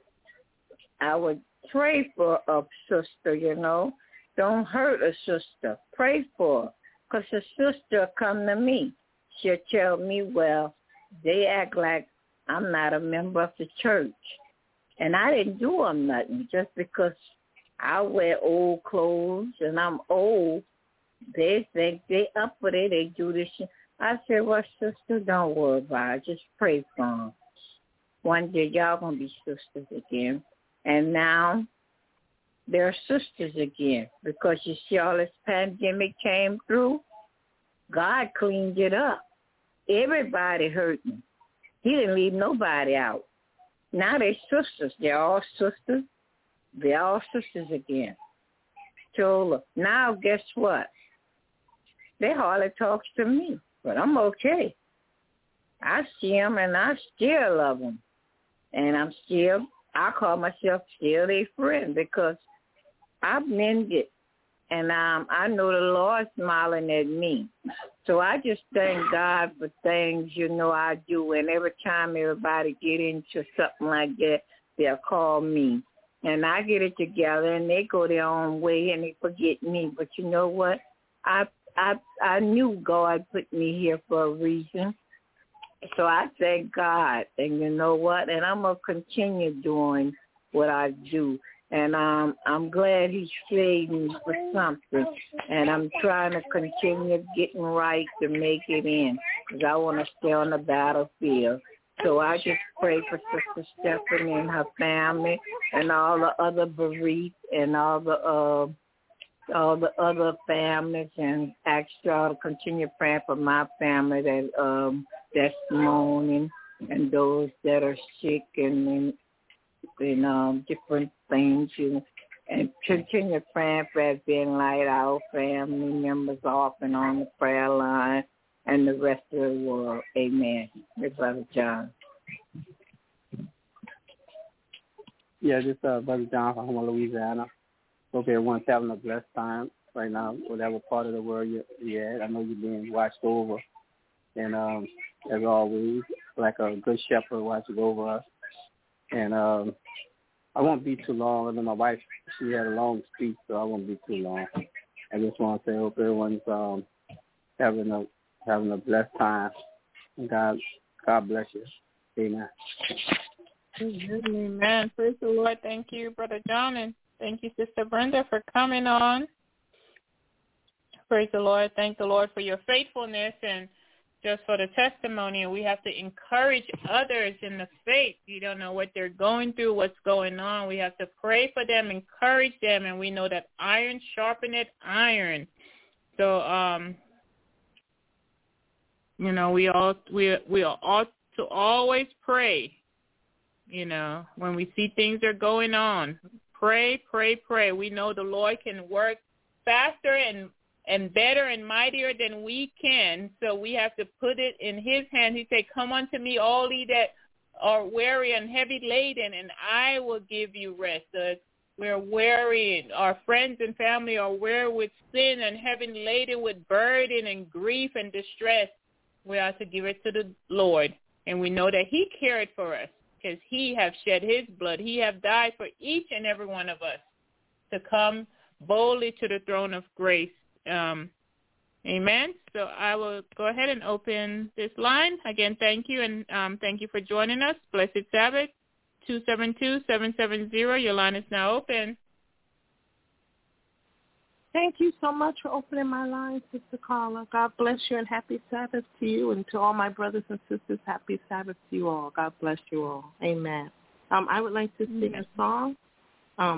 I would pray for a sister, Don't hurt a sister. Pray for her. Because a sister come to me. She'll tell me, well, they act like I'm not a member of the church. And I didn't do them nothing. Just because I wear old clothes and I'm old, they think they up for it. They do this shit. I said, well, sister, don't worry about it. Just pray for them. One day y'all going to be sisters again. And now they're sisters again because you see all this pandemic came through. God cleaned it up. Everybody hurting. He didn't leave nobody out. Now they're sisters. They're all sisters. They're all sisters again. So now guess what? They hardly talk to me, but I'm okay. I see them and I still love them. And I call myself still a friend because I've mended. And I know the Lord's smiling at me. So I just thank God for things, I do. And every time everybody get into something like that, they'll call me. And I get it together, and they go their own way, and they forget me. But you know what? I knew God put me here for a reason. So I thank God. And you know what? And I'm going to continue doing what I do. And I'm glad he saved me for something. And I'm trying to continue getting right to make it in because I want to stay on the battlefield. So I just pray for Sister Stephanie and her family and all the other bereaved and all the other families, and ask y'all to continue praying for my family that's mourning and those that are sick and different things, and continue praying for us being like our family members off and on the prayer line and the rest of the world. Amen. Your Brother John. Yeah, this Brother John from Houma, Louisiana. Hope everyone's having a blessed time right now, whatever part of the world you're at. I know you're being watched over. And as always, like a good shepherd watching over us. And I won't be too long. I know my wife, she had a long speech, so I won't be too long. I just want to say I hope everyone's having a blessed time. And God bless you. Amen. Amen. Praise the Lord. Thank you, Brother John, and thank you, Sister Brenda, for coming on. Praise the Lord. Thank the Lord for your faithfulness and just for the testimony. And we have to encourage others in the faith. You don't know what they're going through, what's going on. We have to pray for them, encourage them, and we know that iron sharpeneth iron. So, we ought to always pray. When we see things are going on, pray. We know the Lord can work faster and better and mightier than we can. So we have to put it in his hand. He said, come unto me, all ye that are weary and heavy laden, and I will give you rest. So we're weary. Our friends and family are weary with sin and heavy laden with burden and grief and distress. We have to give it to the Lord. And we know that he cared for us because he have shed his blood. He have died for each and every one of us to come boldly to the throne of grace. Amen. So I will go ahead and open this line. Again, thank you, and thank you for joining us. Blessed Sabbath, 272-770. Your line is now open. Thank you so much for opening my line, Sister Carla. God bless you, and happy Sabbath to you, and to all my brothers and sisters, happy Sabbath to you all. God bless you all. Amen. I would like to sing a song,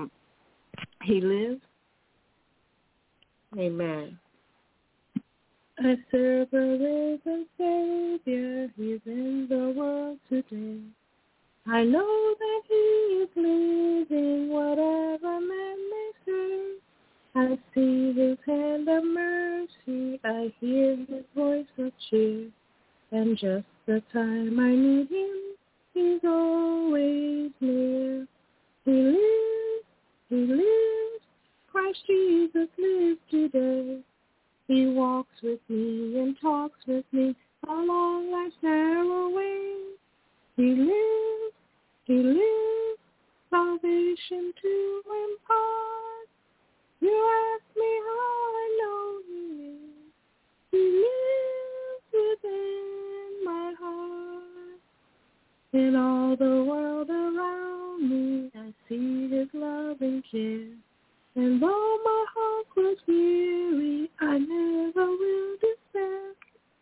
He Lives. Amen. I serve a risen Savior, he's in the world today. I know that he is living, whatever man may say. I see his hand of mercy, I hear his voice of cheer. And just the time I need him, he's always near. He lives, Christ Jesus lives today. He walks with me and talks with me along life's narrow way. He lives, salvation to impart. You ask me how I know he lives. He lives within my heart. In all the world around me, I see his love and care. And though my heart grows weary, I never will despair.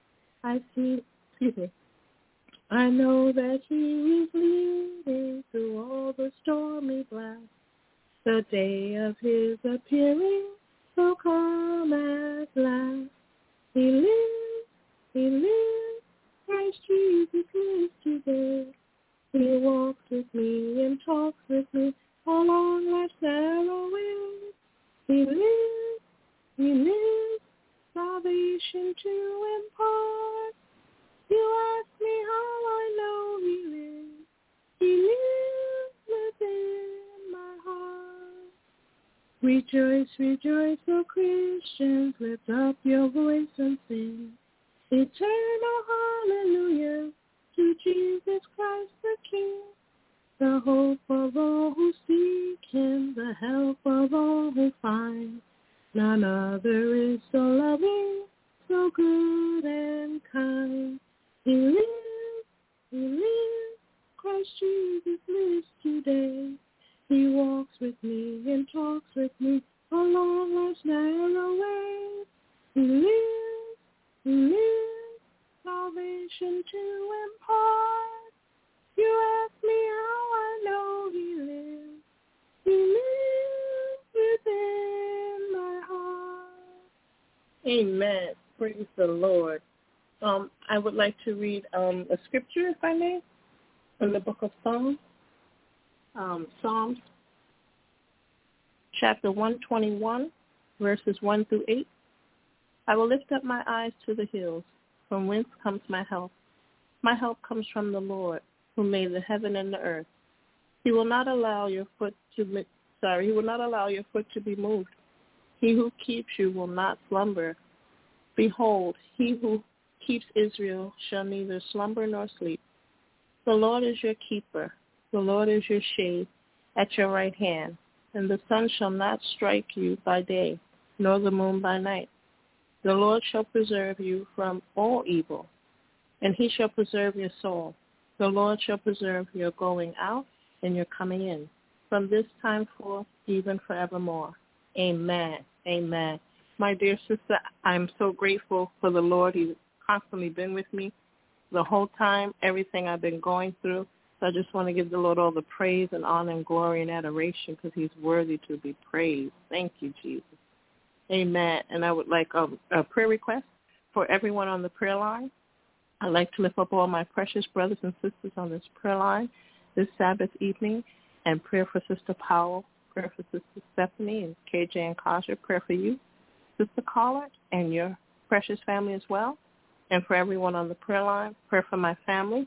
I know that he is leading through all the stormy blasts. The day of his appearing will come at last. He lives, Christ Jesus lives today. He walks with me and talks with me along life's narrow way. He lives, salvation to impart. You ask me how I know he lives. He lives within my heart. Rejoice, rejoice, O Christians, lift up your voice and sing. Eternal hallelujah to Jesus Christ the King. The hope of all who seek him, the help of all who find. None other is so loving, so good and kind. He lives, Christ Jesus lives today. He walks with me and talks with me along life's narrow way. He lives, salvation to impart. You ask me how I know he lives. He lives within my heart. Amen. Praise the Lord. I would like to read a scripture, if I may, from the book of Psalms. Psalms, chapter 121, verses 1 through 8. I will lift up my eyes to the hills, from whence comes my help. My help comes from the Lord, who made the heaven and the earth. He will not allow your foot to be moved. He who keeps you will not slumber. Behold, he who keeps Israel shall neither slumber nor sleep. The Lord is your keeper. The Lord is your shade at your right hand. And the sun shall not strike you by day, nor the moon by night. The Lord shall preserve you from all evil, and he shall preserve your soul. The Lord shall preserve your going out and your coming in, from this time forth, even forevermore. Amen. Amen. My dear sister, I'm so grateful for the Lord. He's constantly been with me the whole time, everything I've been going through. So I just want to give the Lord all the praise and honor and glory and adoration because he's worthy to be praised. Thank you, Jesus. Amen. And I would like a prayer request for everyone on the prayer line. I'd like to lift up all my precious brothers and sisters on this prayer line this Sabbath evening, and prayer for Sister Powell, prayer for Sister Stephanie and KJ and Kasha, prayer for you, Sister Caller, and your precious family as well, and for everyone on the prayer line, prayer for my family,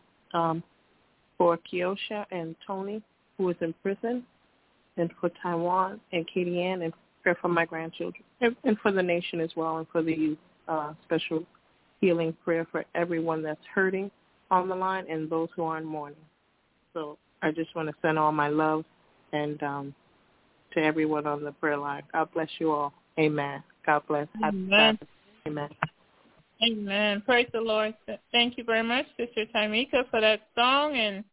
for Kiosha and Tony, who is in prison, and for Taiwan and Katie Ann, and prayer for my grandchildren, and for the nation as well, and for the youth, special healing prayer for everyone that's hurting on the line and those who are in mourning. So I just want to send all my love and to everyone on the prayer line. God bless you all. Amen. God bless. Amen. Amen. Amen. Praise the Lord. Thank you very much, Sister Tamika, for that song and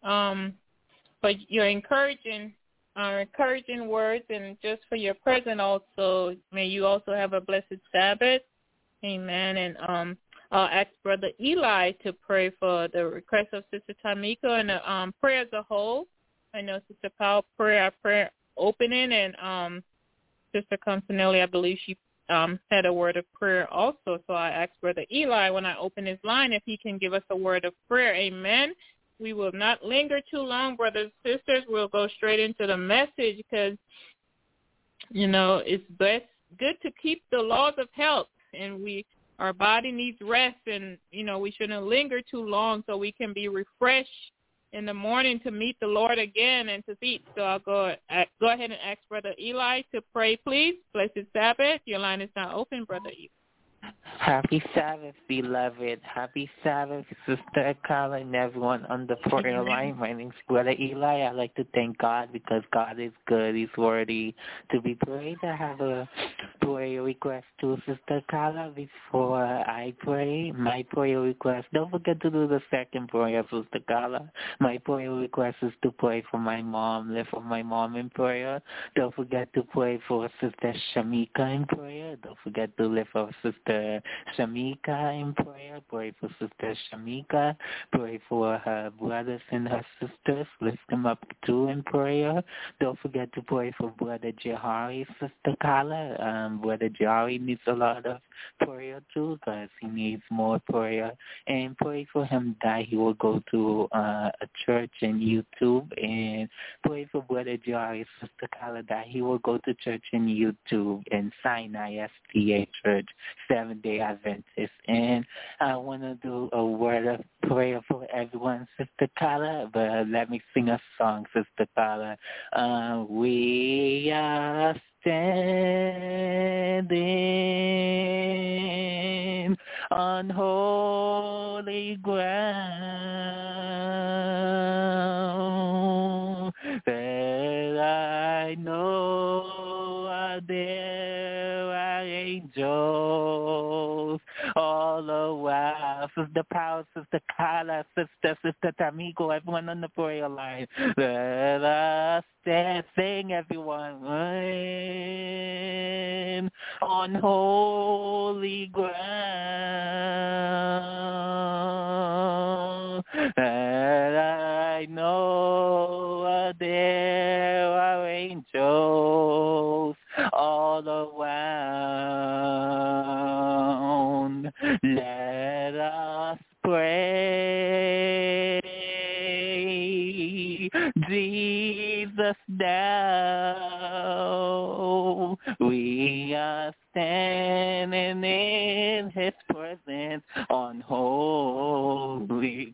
for your encouraging words, and just for your presence also. May you also have a blessed Sabbath. Amen. And I'll ask Brother Eli to pray for the request of Sister Tamika and the prayer as a whole. I know Sister Powell prayer opening, and Sister Constanelli, I believe she had a word of prayer also. So I asked Brother Eli when I open his line if he can give us a word of prayer. Amen. We will not linger too long, brothers and sisters. We'll go straight into the message because, it's good to keep the laws of health, and our body needs rest, and, we shouldn't linger too long so we can be refreshed in the morning to meet the Lord again and to eat. So I'll go ahead and ask Brother Eli to pray, please. Blessed Sabbath. Your line is now open, Brother Eli. Happy Sabbath, beloved. Happy Sabbath, Sister Carla and everyone on the prayer line. My name's Brother Eli. I'd like to thank God because God is good. He's worthy to be praised. I have a prayer request to Sister Carla before I pray. My prayer request, don't forget to do the second prayer, Sister Carla. My prayer request is to pray for my mom, lift for my mom in prayer. Don't forget to pray for Sister Shamika in prayer. Don't forget to lift for Sister Shamika in prayer. Pray for Sister Shamika. Pray for her brothers and her sisters. Lift them up too in prayer. Don't forget to pray for Brother Jahari, Sister Carla. Brother Jahari needs a lot of prayer too because he needs more prayer. And pray for him that he will go to a church in YouTube. And pray for Brother Jahari, Sister Carla, that he will go to church in YouTube in Sinai SDA Church, Seventh-day Adventist. And I want to do a word of prayer for everyone, Sister Carla, but let me sing a song, Sister Carla. We are standing on holy ground that I know there are angels all around. Sister Power, Sister Carla, Sister Tamiko, everyone on the prayer line. Let us sing, everyone, on holy ground. And I know there are angels all around. Let us pray. Jesus, now we are standing in his presence on holy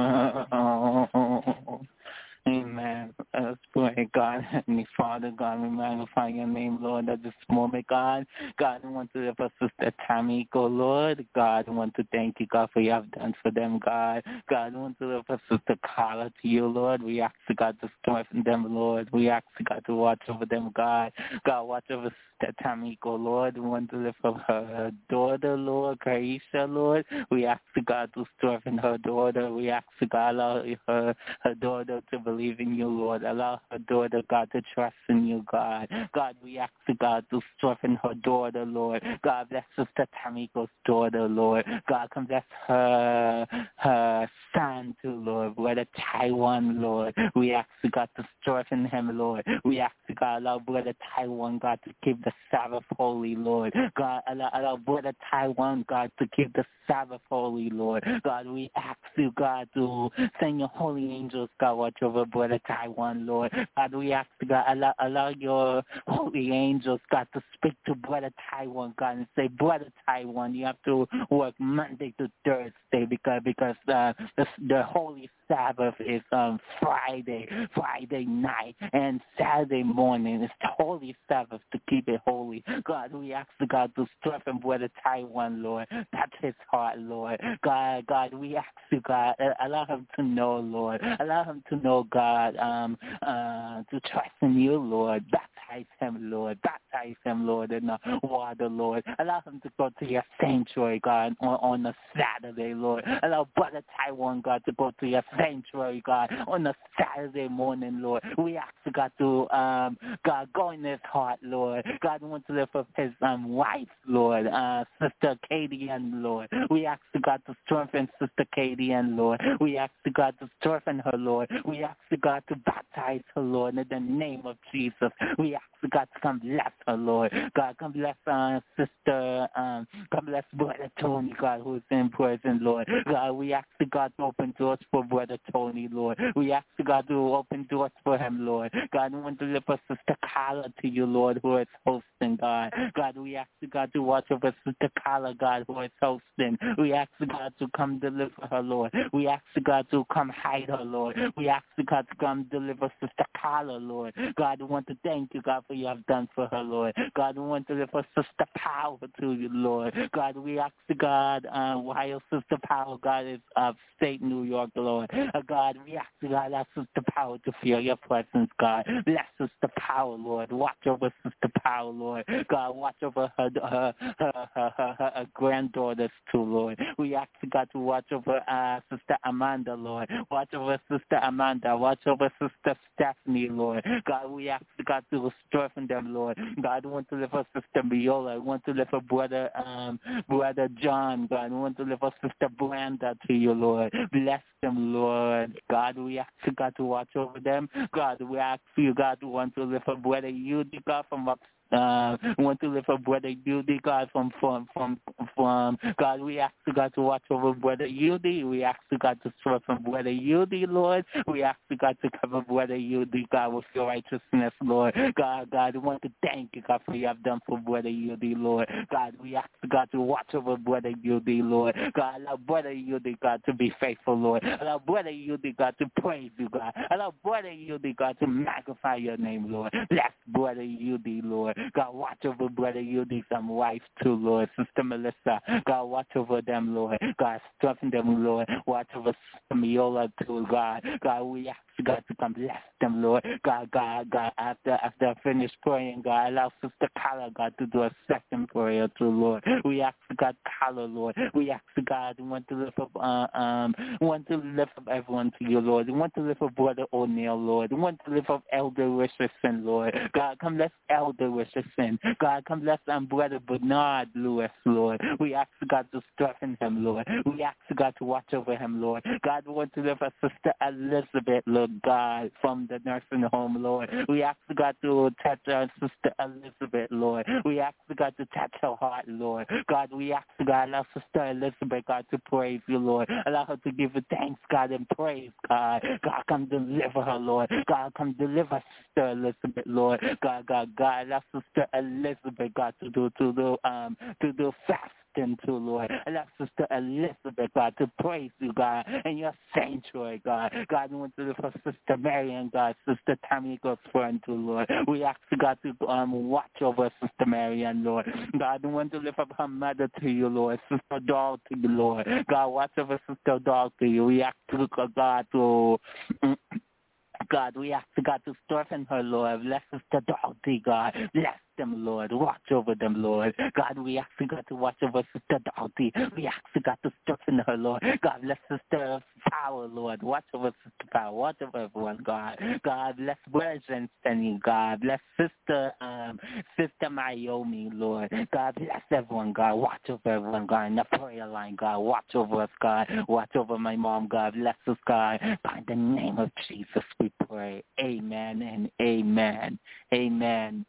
ground. Amen. Let's pray. God, Heavenly Father, God, we magnify your name, Lord, at this moment, God. God, we want to lift up Sister Tamiko, Lord. God, we want to thank you, God, for what you have done for them, God. God, we want to lift up Sister Carla to you, Lord. We ask God to strengthen them, Lord. We ask God to watch over them, God. God, watch over Sister Tamiko, Lord. We want to lift up her daughter, Lord, Kaisha, Lord. We ask God to strengthen her daughter. We ask God, allow her daughter to believe in you, Lord. Allow her daughter, God, to trust in you, God. God, we ask God to strengthen her daughter, Lord. God, bless Sister Tamiko's daughter, Lord. God, come bless her son too, Lord. Brother Taiwan, Lord. We ask God to strengthen him, Lord. We ask God, allow Brother Taiwan, God, to keep the Sabbath holy, Lord. God, allow Brother Taiwan, God, to keep the Sabbath holy, Lord. God, we ask you, God, to send your holy angels, God, watch over Brother Taiwan, Lord. God, we ask God, allow your holy angels, God, to speak to Brother Taiwan, God, and say, Brother Taiwan, you have to work Monday to Thursday because the holy Sabbath is Friday night, and Saturday morning is the holy Sabbath to keep it holy. God, we ask God to strengthen Brother Taiwan, Lord. That's his heart, Lord. God, we ask you, God, allow him to know, Lord. Allow him to know, God, to trust in you, Lord. Baptize him, Lord. Baptize him, Lord, in the water, Lord. Allow him to go to your sanctuary, God, on a Saturday, Lord. Allow Brother Taiwan, God, to go to your sanctuary, God, on a Saturday morning, Lord. We ask God to, God, go in his heart, Lord. God, we want to lift up his wife, Lord, Sister Katie Ann, Lord. We ask God to strengthen Sister Katie Ann, Lord. We ask God to strengthen her, Lord. We ask God to baptize her, Lord, in the name of Jesus. We ask God to come bless her, Lord. God, come bless sister, come bless Brother Tony, God, who is in prison, Lord. God, we ask God to open doors for Brother Tony, Lord. We ask God to open doors for him, Lord. God, we want to lift up Sister Carla to you, Lord, who is hosting, God. God, we ask God to watch over Sister Carla, God, who is hosting. We ask God to come deliver her, Lord. We ask God to come hide her, Lord. We ask God to come deliver Sister Carla, Lord. God, we want to thank you, God, for you have done for her, Lord. God, we want to lift up Sister Power to you, Lord. God, we ask God, while Sister Power, God, is upstate New York, Lord. God, we ask God, our Sister Power to feel your presence, God. Bless Sister Power, Lord. Watch over Sister Power, Lord. God, watch over her granddaughters too, Lord. We ask God to watch over Sister Amanda, Lord. Watch over Sister Amanda. Watch over Sister Stephanie, Lord. God, we ask God to strengthen them, Lord. God, we want to lift up Sister Viola. We want to lift up Brother John, God. We want to lift up Sister Brenda to you, Lord. Bless them, Lord. God, we ask God to watch over them. God, we ask you, God, we want to lift up Brother Yudi, God, from up. We want to lift up Brother Yudi, God, from God. We ask God to watch over Brother Yudi. We ask God to strengthen Brother Yudi, Lord. We ask God to cover Brother Yudi, God, with your righteousness, Lord. God, we want to thank you, God, for you have done for Brother Yudi, Lord. God, we ask God to watch over Brother Yudi, Lord. God, allow Brother Yudi, God, to be faithful, Lord. Allow Brother Yudi, God, to praise you, God. Allow Brother Yudi, God, to magnify your name, Lord. Bless Brother Yudi, Lord. God, watch over Brother Yudi, some wife too, Lord. Sister Melissa, God, watch over them, Lord. God, strengthen them, Lord. Watch over Sister Miola too, God. God, we ask God to come bless them, Lord. God, after I finish praying, God, allow Sister Carla, God, to do a second prayer too, Lord. We ask God, Carla, Lord. We ask God, we want to lift up, everyone to you, Lord. We want to lift up Brother O'Neill, Lord. We want to lift up Elder Richardson, Lord. God, come bless Elder Richardson. God, come bless Brother Bernard Lewis, Lord. We ask God to strengthen him, Lord. We ask God to watch over him, Lord. God, we want to lift up Sister Elizabeth, Lord God, from the nursing home, Lord. We ask God to touch our Sister Elizabeth, Lord. We ask God to touch her heart, Lord. God, we ask God, allow Sister Elizabeth, God, to praise you, Lord. Allow her to give you thanks, God, and praise, God. God, come deliver her, Lord. God, come deliver Sister Elizabeth, Lord. God, allow Sister Elizabeth, God, to do fasting too, Lord. Allow Sister Elizabeth, God, to praise you, God, in your sanctuary, God. God, we want to lift up Sister Marian, God, Sister Tamika's friend too, Lord. We ask God to watch over Sister Marian, Lord. God, we want to lift up her mother to you, Lord. Sister Doll to you, Lord. God, watch over Sister Doll to you. We ask God to God, we ask God to strengthen her, Lord. Bless Sister Dorothy, God. Bless them, Lord. Watch over them, Lord. God, we ask God to watch over Sister Dorothy. We ask God to strengthen her, Lord. God, bless Sister Power, Lord. Watch over Sister Power. Watch over everyone, God. God, bless Brother Jensen, God. Bless Sister Naomi, Lord. God, bless everyone, God. Watch over everyone, God. In the prayer line, God. Watch over us, God. Watch over my mom, God. Bless us, God. By the name of Jesus, we pray. Amen and amen. Amen.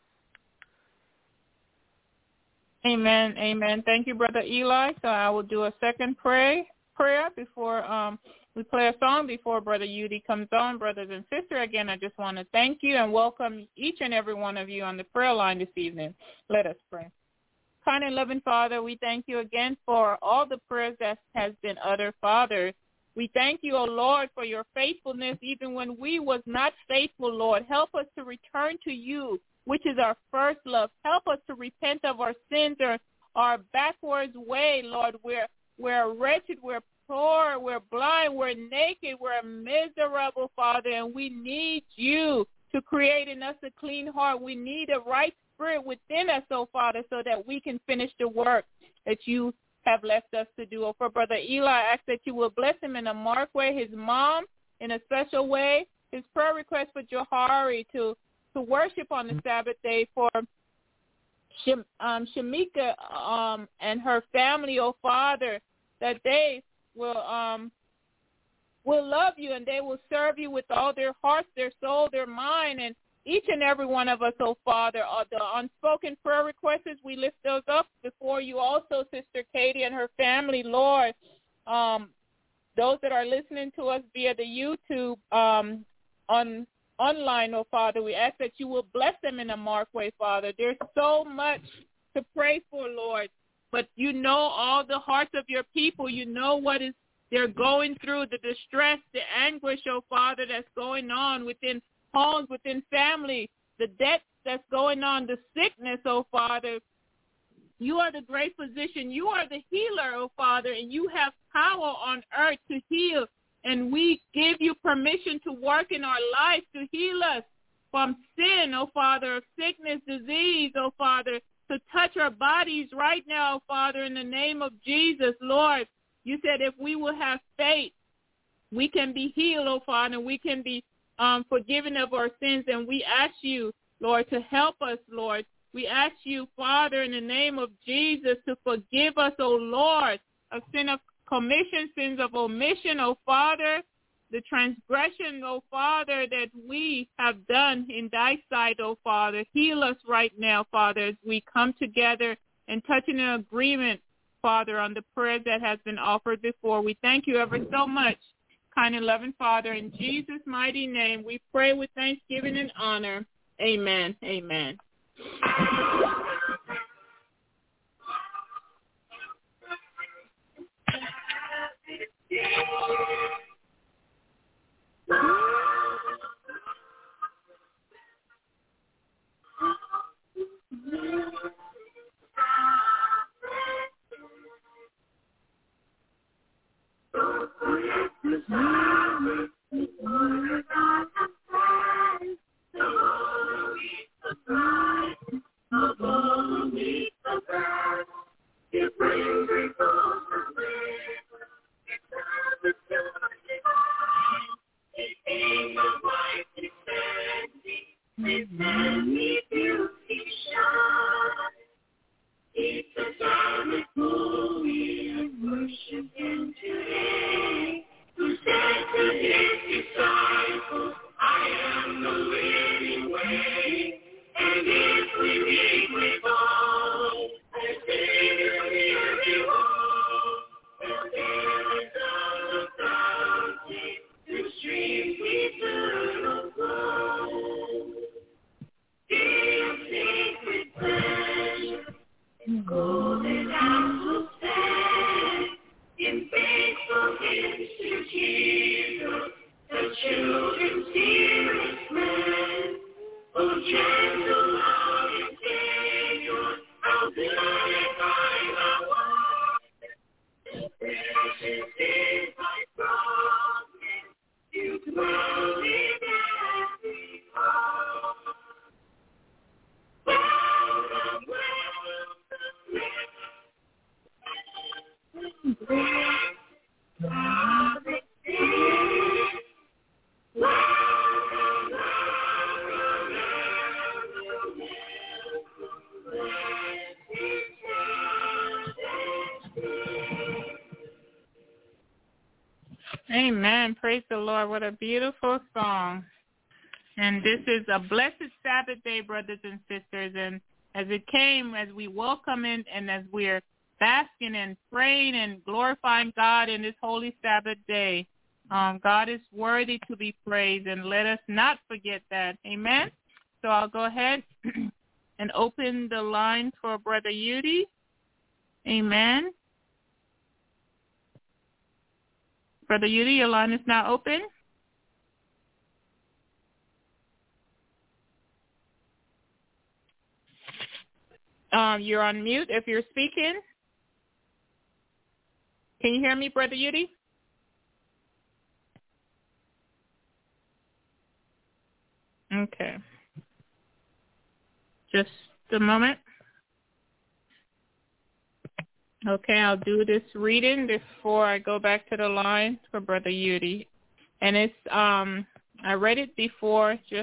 Amen. Amen. Thank you, Brother Eli. So I will do a second prayer before we play a song before Brother Yudi comes on. Brothers and sisters, again, I just want to thank you and welcome each and every one of you on the prayer line this evening. Let us pray. Kind and loving Father, we thank you again for all the prayers that has been uttered, Father. We thank you, O Lord, for your faithfulness even when we was not faithful, Lord. Help us to return to you, which is our first love. Help us to repent of our sins or our backwards way, Lord. We're wretched, we're poor, we're blind, we're naked, we're miserable, Father, and we need you to create in us a clean heart. We need a right spirit within us, oh Father, so that we can finish the work that you have left us to do. Oh, for Brother Eli, I ask that you will bless him in a marked way, his mom in a special way, his prayer request for Johari to worship on the Sabbath day, for Shamika and her family, oh Father, that they will love you and they will serve you with all their hearts, their soul, their mind, each and every one of us, oh Father. The unspoken prayer requests, we lift those up before you also, Sister Katie and her family, Lord. Those that are listening to us via the YouTube online, oh Father, we ask that you will bless them in a marked way, Father. There's so much to pray for, Lord, but you know all the hearts of your people. You know what is they're going through, the distress, the anguish, oh Father, that's going on within homes, within family, the debt that's going on, the sickness, oh Father. You are the great physician. You are the healer, oh Father, and you have power on earth to heal. And we give you permission to work in our life to heal us from sin, oh Father, of sickness, disease, oh Father, to touch our bodies right now, oh Father, in the name of Jesus, Lord. You said if we will have faith, we can be healed, oh Father, and we can be forgiven of our sins. And we ask you, Lord, to help us, Lord. We ask you, Father, in the name of Jesus, to forgive us, oh Lord, of sin of commission, sins of omission, oh Father, the transgression, oh Father, that we have done in thy sight, oh Father. Heal us right now, Father, as we come together and touch in agreement, Father, on the prayers that has been offered before. We thank you ever so much, kind and loving Father. In Jesus' mighty name, we pray with thanksgiving and honor. Amen. Amen. Amen. Praise the Lord. What a beautiful song. And this is a blessed Sabbath day, brothers and sisters. And as it came, as we welcome it, and as we're basking and praying and glorifying God in this holy Sabbath day, God is worthy to be praised, and let us not forget that. Amen. So I'll go ahead and open the line for Brother Yudi. Amen. Brother Yudi, your line is now open. You're on mute if you're speaking. Can you hear me, Brother Yudi? Okay. Just a moment. Okay, I'll do this reading before I go back to the line for Brother Yudi. And it's, I read it before, just,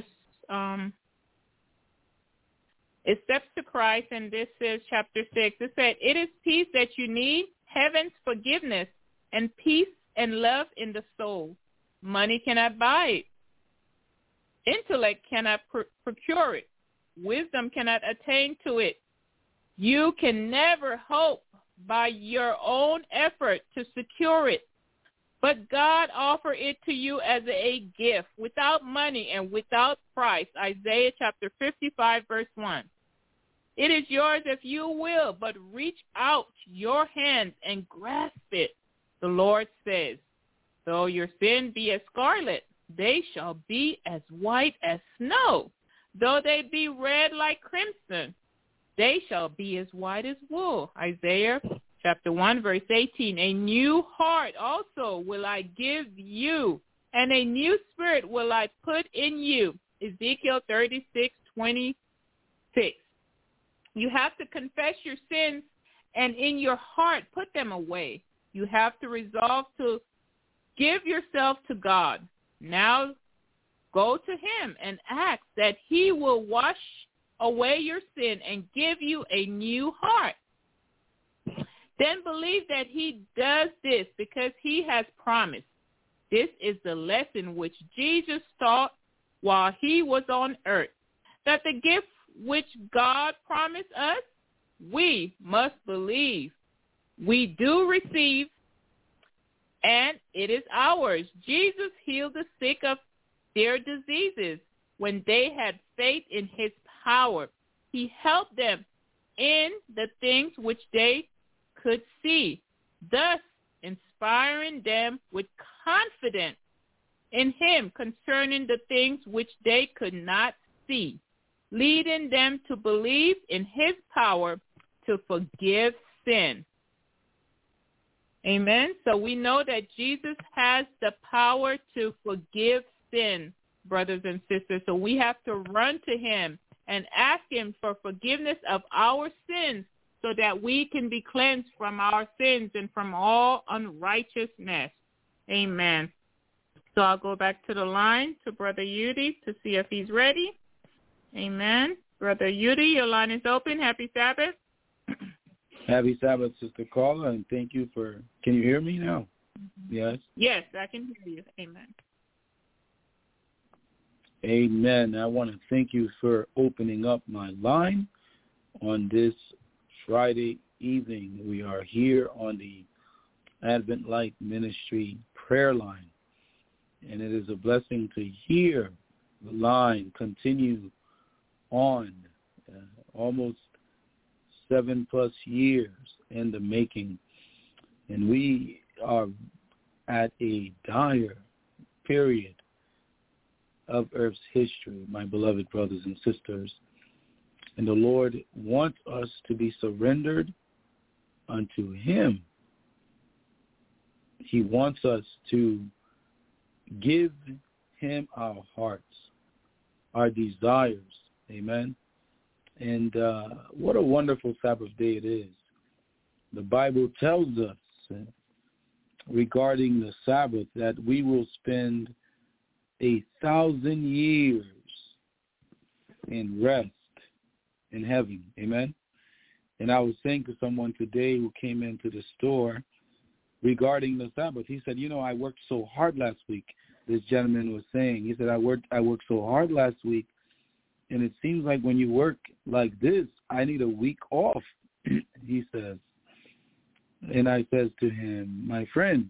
it Steps to Christ, and this is chapter 6. It said, it is peace that you need, heaven's forgiveness, and peace and love in the soul. Money cannot buy it. Intellect cannot procure it. Wisdom cannot attain to it. You can never hope by your own effort to secure it. But God offered it to you as a gift, without money and without price. Isaiah chapter 55, verse 1. It is yours if you will, but reach out your hands and grasp it. The Lord says, though your sin be as scarlet, they shall be as white as snow. Though they be red like crimson, they shall be as white as wool. Isaiah chapter 1, verse 18. A new heart also will I give you, and a new spirit will I put in you. Ezekiel 36, 26. You have to confess your sins and in your heart put them away. You have to resolve to give yourself to God. Now go to him and ask that he will wash away your sin and give you a new heart. Then believe that he does this because he has promised. This is the lesson which Jesus taught while he was on earth, that the gift which God promised us, we must believe. We do receive, and it is ours. Jesus healed the sick of their diseases when they had faith in his power. He helped them in the things which they could see, thus inspiring them with confidence in him concerning the things which they could not see, leading them to believe in his power to forgive sin. Amen. So we know that Jesus has the power to forgive sin, brothers and sisters. So we have to run to him and ask him for forgiveness of our sins so that we can be cleansed from our sins and from all unrighteousness. Amen. So I'll go back to the line to Brother Yudi to see if he's ready. Amen. Brother Yudi, your line is open. Happy Sabbath. Happy Sabbath, Sister Carla, and thank you for, can you hear me now? Yes? Yes, I can hear you. Amen. Amen. I want to thank you for opening up my line on this Friday evening. We are here on the Advent Light Ministry prayer line, and it is a blessing to hear the line continue on almost 7+ years in the making, and we are at a dire period of Earth's history, my beloved brothers and sisters, and the Lord wants us to be surrendered unto him. He wants us to give him our hearts, our desires. Amen. And what a wonderful Sabbath day it is. The Bible tells us regarding the Sabbath that we will spend 1,000 years in rest in heaven. Amen. And I was saying to someone today who came into the store regarding the Sabbath, he said, you know, I worked so hard last week. This gentleman was saying, he said, I worked so hard last week, and it seems like when you work like this, I need a week off, he says. And I says to him, my friend,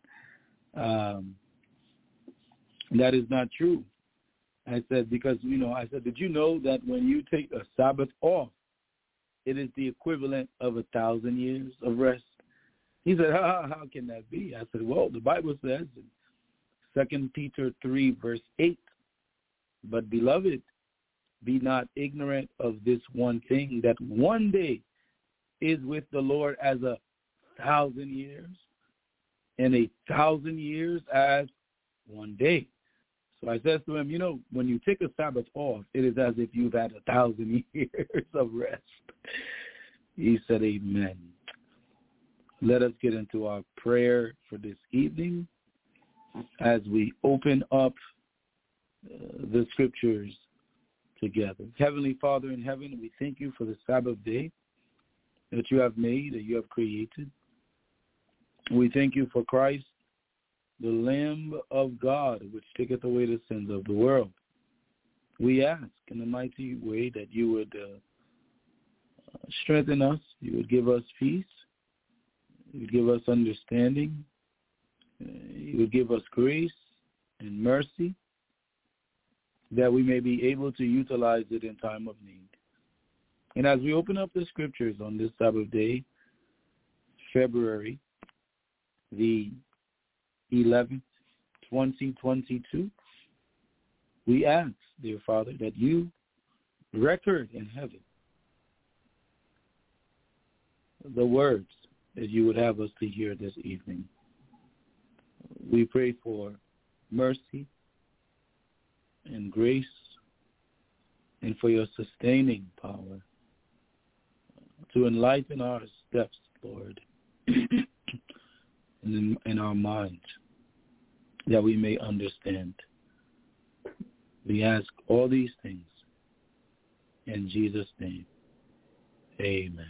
that is not true. I said, because, you know, I said, did you know that when you take a Sabbath off, it is the equivalent of 1,000 years of rest? He said, how can that be? I said, well, the Bible says in 2 Peter 3, verse 8, but beloved, be not ignorant of this one thing, that one day is with the Lord as 1,000 years, and 1,000 years as one day. So I said to him, you know, when you take a Sabbath off, it is as if you've had 1,000 years of rest. He said, amen. Let us get into our prayer for this evening as we open up the scriptures together. Heavenly Father in heaven, we thank you for the Sabbath day that you have made, that you have created. We thank you for Christ, the Lamb of God, which taketh away the sins of the world. we ask in a mighty way that you would strengthen us, you would give us peace, you would give us understanding, you would give us grace and mercy, that we may be able to utilize it in time of need. And as we open up the scriptures on this Sabbath day, February the 11th, 2022, we ask, dear Father, that you record in heaven the words that you would have us to hear this evening. We pray for mercy and grace and for your sustaining power to enlighten our steps, Lord, in our minds, that we may understand. We ask all these things in Jesus' name. Amen.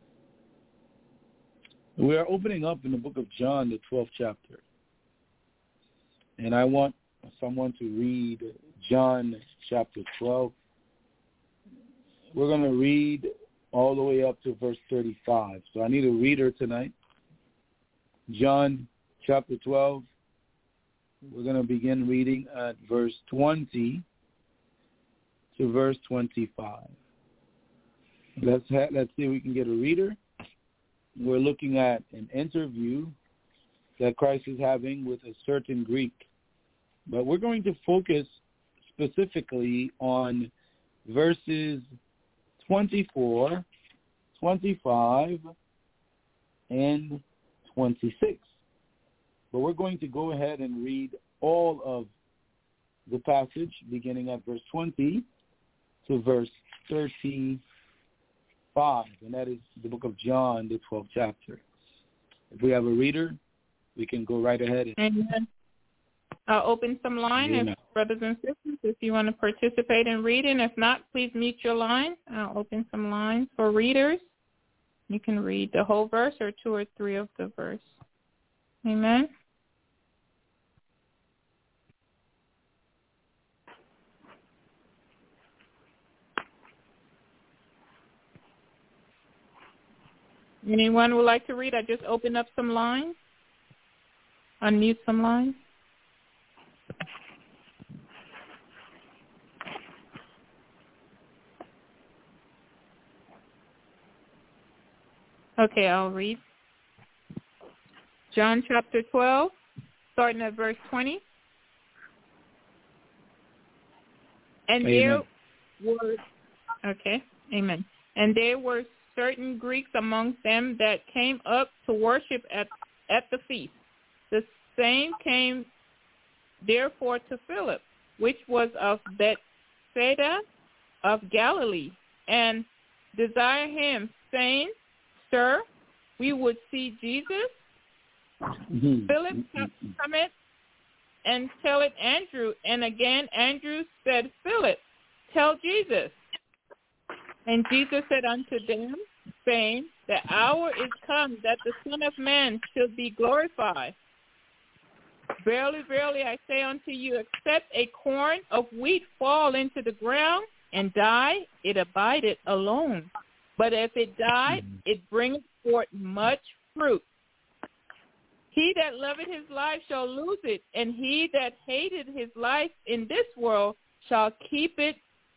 We are opening up in the book of John, the 12th chapter. And I want someone to read John chapter 12. We're going to read all the way up to verse 35. So I need a reader tonight. John chapter 12. We're going to begin reading at verse 20 to verse 25. Let's see if we can get a reader. We're looking at an interview that Christ is having with a certain Greek. But we're going to focus specifically on verses 24, 25, and 26. But we're going to go ahead and read all of the passage, beginning at verse 20 to verse 35. And that is the book of John, the 12th chapter. If we have a reader, we can go right ahead. Amen. I'll open some line, if brothers and sisters, if you want to participate in reading. If not, please mute your line. I'll open some lines for readers. You can read the whole verse or 2 or 3 of the verse. Amen. Anyone would like to read? I just opened up some lines. Unmute some lines. Okay, I'll read. John chapter 12, starting at verse 20. And Amen. Amen. And there were certain Greeks among them that came up to worship at the feast. The same came therefore to Philip, which was of Bethsaida of Galilee, and desired him, saying, Sir, we would see Jesus. Philip cometh and telleth Andrew, and again Andrew said, Philip, tell Jesus. And Jesus said unto them, saying, The hour is come that the Son of Man should be glorified. Verily, verily, I say unto you, except a corn of wheat fall into the ground and die, it abideth alone. But if it die, it bringeth forth much fruit. He that loveth his life shall lose it, and he that hated his life in this world shall keep it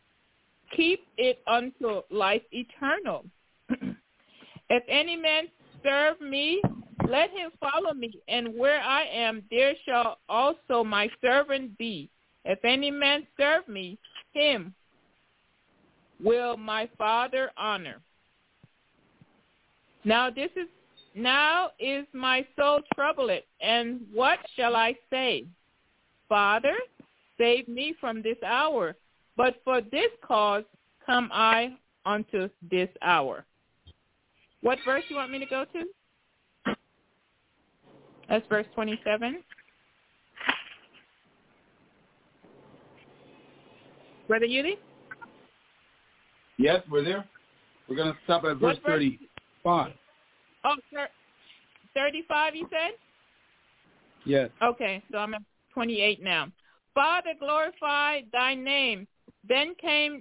unto life eternal. If any man serve me, let him follow me, and where I am, there shall also my servant be. If any man serve me, him will my Father honor. Now is my soul troubled, and what shall I say? Father, save me from this hour. But for this cause come I unto this hour. What verse you want me to go to? That's verse 27. Brother Yudi? Yes, we're there. We're going to stop at verse 35. Oh, 35 you said? Yes. Okay, so I'm at 28 now. Father, glorify thy name, Then came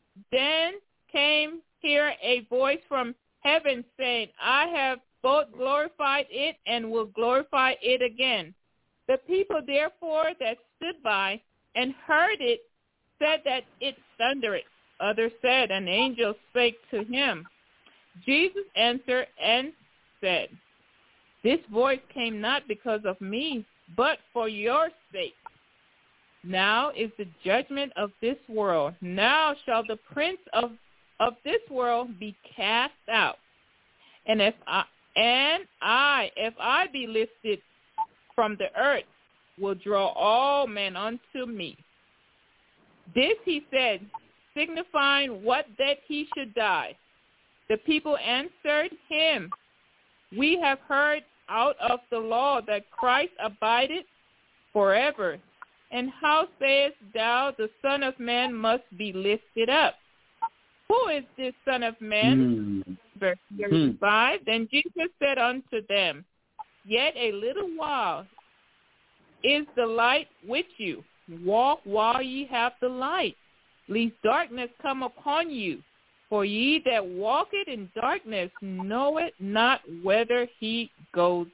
here a voice from heaven saying, I have both glorified it and will glorify it again. The people therefore that stood by and heard it said that it thundered. Others said, an angel spake to him. Jesus answered and said, this voice came not because of me, but for your sake. Now is the judgment of this world. Now shall the prince of this world be cast out. And if I be lifted from the earth, will draw all men unto me. This he said, signifying what that he should die. The people answered him, we have heard out of the law that Christ abideth forever. And how sayest thou the Son of Man must be lifted up? Who is this Son of Man? Verse 35. Then Jesus said unto them, yet a little while is the light with you. Walk while ye have the light, lest darkness come upon you. For ye that walketh in darkness knoweth not whither he goeth.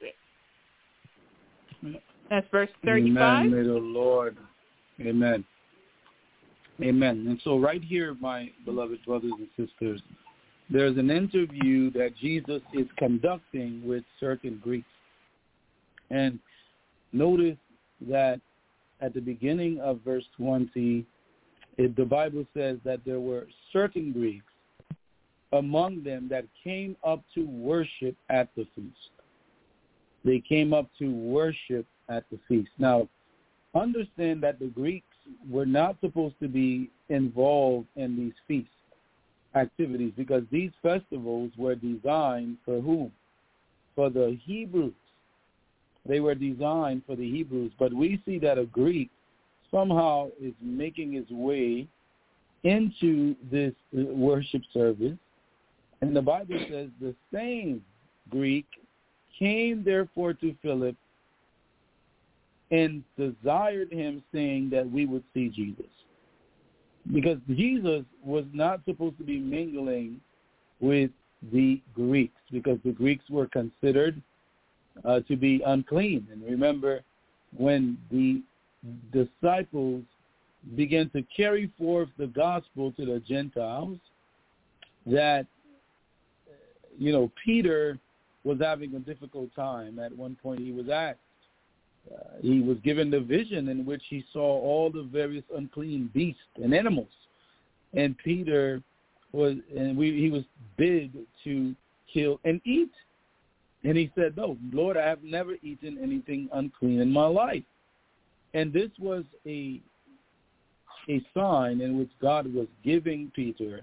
That's verse 35. Amen, may the Lord. Amen. Amen. And so right here, my beloved brothers and sisters, there's an interview that Jesus is conducting with certain Greeks. And notice that at the beginning of verse 20, the Bible says that there were certain Greeks among them that came up to worship at the feast. They came up to worship at the feast. Now, understand that the Greeks were not supposed to be involved in these feast activities because these festivals were designed for whom? For the Hebrews. They were designed for the Hebrews. But we see that a Greek somehow is making his way into this worship service. And the Bible says the same Greek came therefore to Philip and desired him, saying that we would see Jesus. Because Jesus was not supposed to be mingling with the Greeks, because the Greeks were considered to be unclean. And remember, when the disciples began to carry forth the gospel to the Gentiles, that, Peter was having a difficult time. At one point he was asked, he was given the vision in which he saw all the various unclean beasts and animals. And Peter he was bid to kill and eat. And he said, no, Lord, I have never eaten anything unclean in my life. And this was a sign in which God was giving Peter,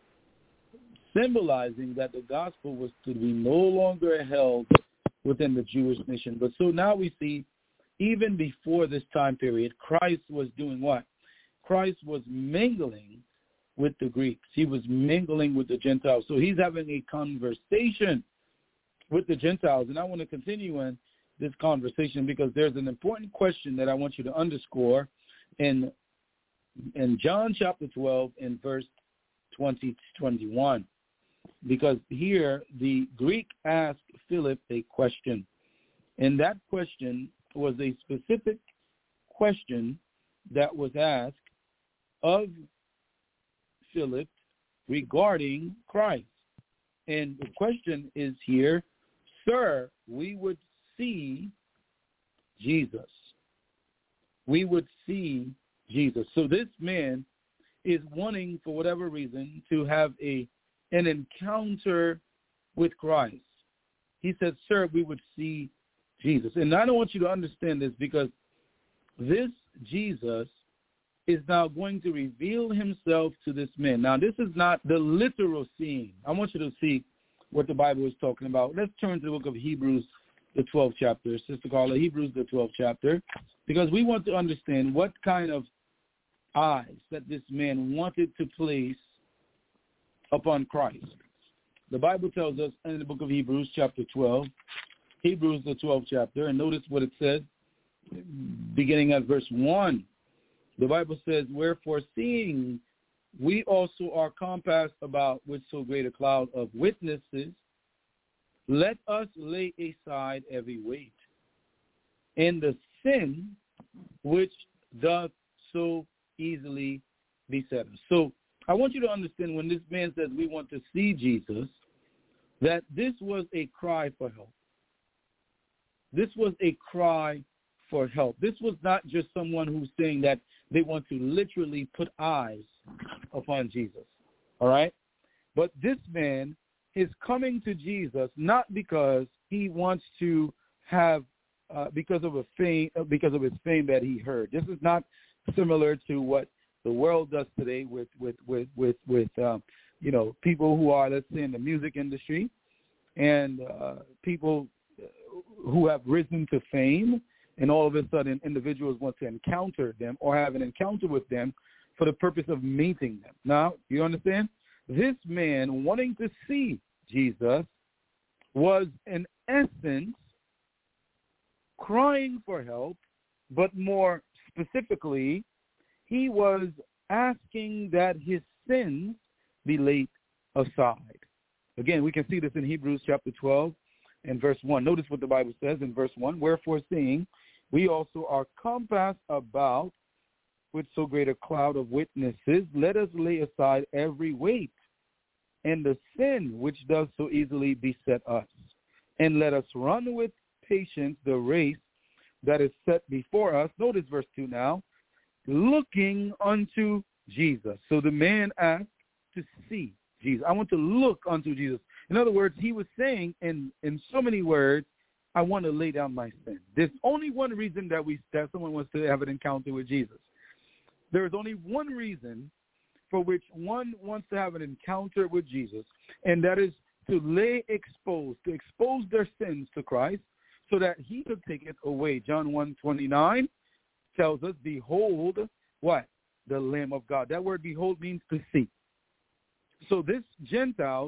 symbolizing that the gospel was to be no longer held within the Jewish nation. But so now we see, even before this time period, Christ was doing what? Christ was mingling with the Greeks. He was mingling with the Gentiles. So he's having a conversation with the Gentiles. And I want to continue in this conversation because there's an important question that I want you to underscore in John chapter 12 in verse 20-21. Because here the Greek asked Philip a question. And that question was a specific question that was asked of Philip regarding Christ. And the question is here, sir, we would see Jesus. We would see Jesus. So this man is wanting, for whatever reason, to have an encounter with Christ. He said, sir, we would see Jesus. And I don't want you to understand this because this Jesus is now going to reveal himself to this man. Now, this is not the literal seeing. I want you to see what the Bible is talking about. Let's turn to the book of Hebrews, the 12th chapter. Sister Carla, Hebrews, the 12th chapter, because we want to understand what kind of eyes that this man wanted to place upon Christ. The Bible tells us in the book of Hebrews, chapter 12, Hebrews, the 12th chapter, and notice what it says, beginning at verse 1. The Bible says, wherefore, seeing we also are compassed about with so great a cloud of witnesses. Let us lay aside every weight and the sin which doth so easily beset us. So I want you to understand when this man says we want to see Jesus, that this was a cry for help. This was a cry for help. This was not just someone who's saying that they want to literally put eyes upon Jesus, all right? But this man is coming to Jesus not because he wants to have, because of his fame that he heard. This is not similar to what the world does today with people who are, let's say, in the music industry and people who have risen to fame, and all of a sudden individuals want to encounter them or have an encounter with them for the purpose of meeting them. Now, you understand? This man wanting to see Jesus was, in essence, crying for help, but more specifically, he was asking that his sins be laid aside. Again, we can see this in Hebrews chapter 12 and verse 1. Notice what the Bible says in verse 1. Wherefore, seeing we also are compassed about with so great a cloud of witnesses, let us lay aside every weight and the sin which does so easily beset us, and let us run with patience the race that is set before us. Notice verse 2 now, looking unto Jesus. So the man asked to see Jesus. I want to look unto Jesus. In other words, he was saying in so many words, I want to lay down my sin. There's only one reason that someone wants to have an encounter with Jesus. There is only one reason for which one wants to have an encounter with Jesus, and that is to expose their sins to Christ so that he could take it away. John 1:29 tells us, behold, what? The Lamb of God. That word behold means to see. So this Gentile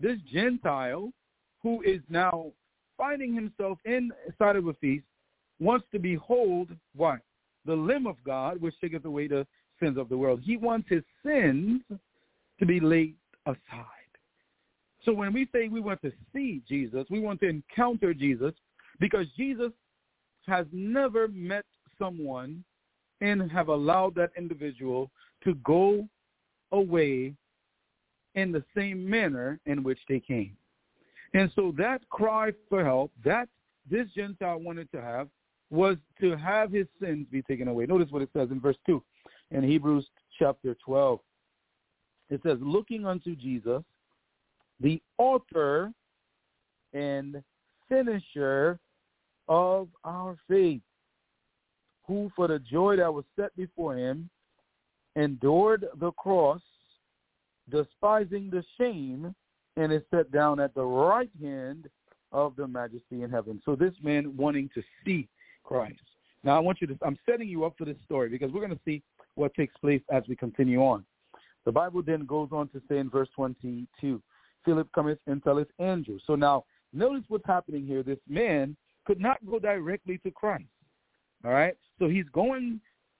who is now finding himself inside of a feast wants to behold what? The Lamb of God, which taketh away the sins of the world. He wants his sins to be laid aside. So when we say we want to see Jesus, we want to encounter Jesus, because Jesus has never met someone and have allowed that individual to go away in the same manner in which they came. And so that cry for help that this Gentile wanted to have was to have his sins be taken away. Notice what it says in verse 2 in Hebrews chapter 12. It says, looking unto Jesus, the author and finisher of our faith, who for the joy that was set before him endured the cross, despising the shame, and is set down at the right hand of the majesty in heaven. So this man wanting to see Christ. Now I'm setting you up for this story because we're going to see what takes place as we continue on. The Bible then goes on to say in verse 22, Philip cometh and telleth Andrew. So now notice what's happening here. This man could not go directly to Christ. All right? So he's going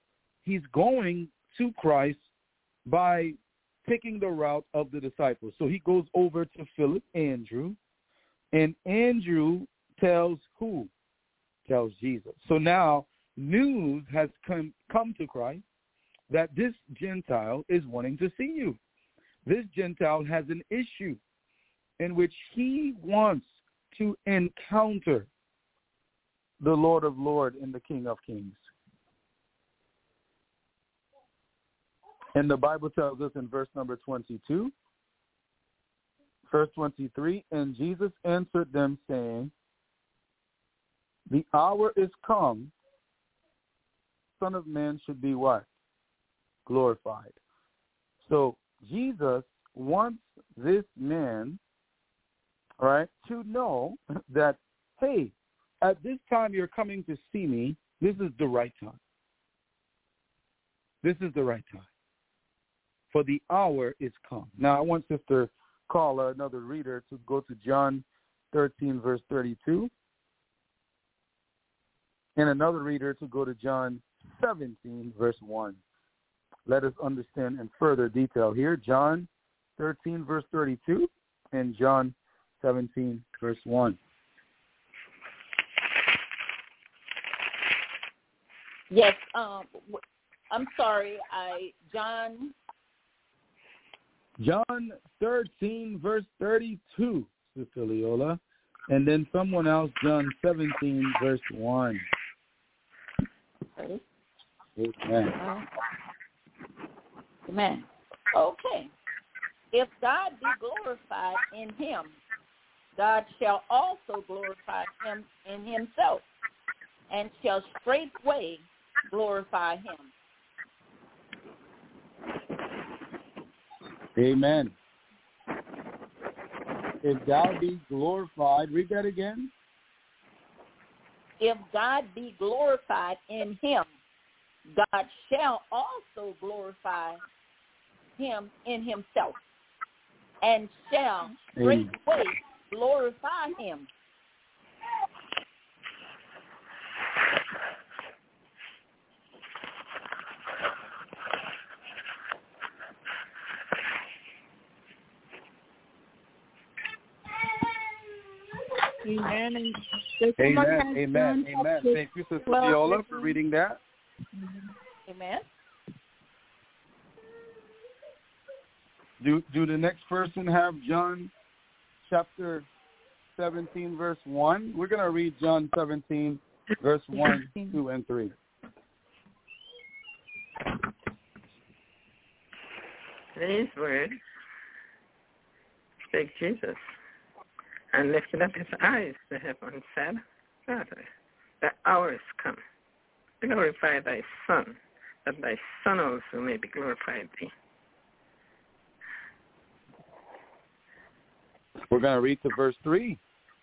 to Christ by taking the route of the disciples. So he goes over to Philip, Andrew, and Andrew tells who? Tells Jesus. So now news has come to Christ that this Gentile is wanting to see you. This Gentile has an issue in which he wants to encounter the Lord of Lords and the King of Kings. And the Bible tells us in verse number 22, verse 23, and Jesus answered them, saying, the hour is come, Son of Man should be what? Glorified. So Jesus wants this man, right, to know that, hey, at this time you're coming to see me, this is the right time. This is the right time. For the hour is come. Now I want Sister Carla, another reader, to go to John 13, verse 32. And another reader to go to John 17, verse 1. let us understand in further detail here. John 13, verse 32, and John 17, verse 1. Yes, I'm sorry, John 13, verse 32, Sister Leola. And then someone else, John 17, verse 1. Okay. Amen. Amen. Okay. If God be glorified in him, God shall also glorify him in himself, and shall straightway glorify him. Amen. If God be glorified, read that again. If God be glorified in him, God shall also glorify him in himself, and shall straightway glorify him. Amen. Amen. Thank you, Sister Viola, for reading that. Amen. Do the next person have John chapter 17, verse 1? We're going to read John 17, verse 1, 2, and 3. These words spake Jesus, and lifted up his eyes to heaven and said, Father, the hour is come. Glorify thy Son, that thy Son also may be glorified thee. We're going to read to verse 3.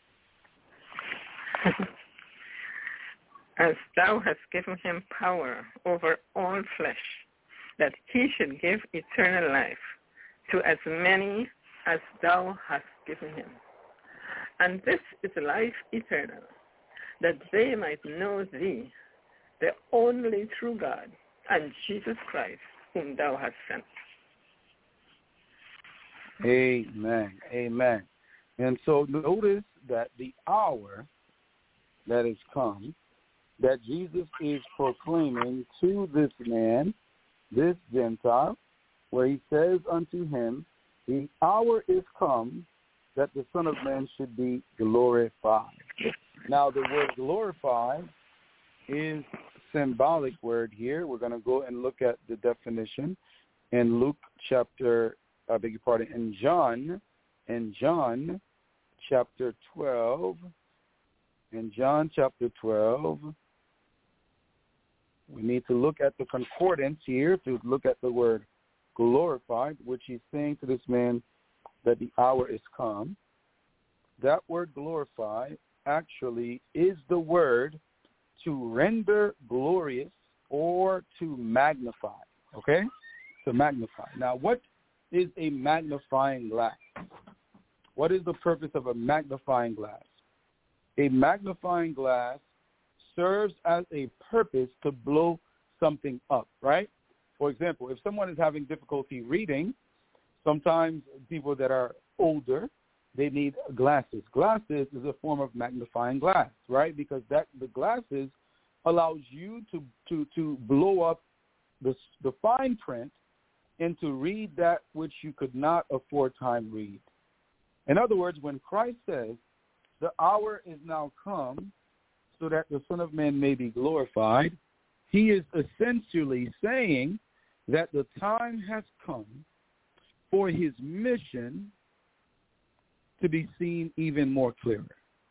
As thou hast given him power over all flesh, that he should give eternal life to as many as thou hast given him. And this is life eternal, that they might know thee, the only true God, and Jesus Christ, whom thou hast sent. Amen. Amen. And so notice that the hour that has come, that Jesus is proclaiming to this man, this Gentile, where he says unto him, the hour is come that the Son of Man should be glorified. Now, the word glorified is symbolic word here. We're going to go and look at the definition in Luke chapter, in John chapter 12. In John chapter 12, we need to look at the concordance here to look at the word glorified, which he's saying to this man that the hour is come. That word glorified actually is the word to render glorious or to magnify, okay? To magnify. Now, what is a magnifying glass? What is the purpose of a magnifying glass? A magnifying glass serves as a purpose to blow something up, right? For example, if someone is having difficulty reading, sometimes people that are older, they need glasses. Glasses is a form of magnifying glass, right? Because the glasses allows you to blow up the fine print and to read that which you could not aforetime read. In other words, when Christ says, the hour is now come so that the Son of Man may be glorified, he is essentially saying that the time has come for his mission to be seen even more clearer.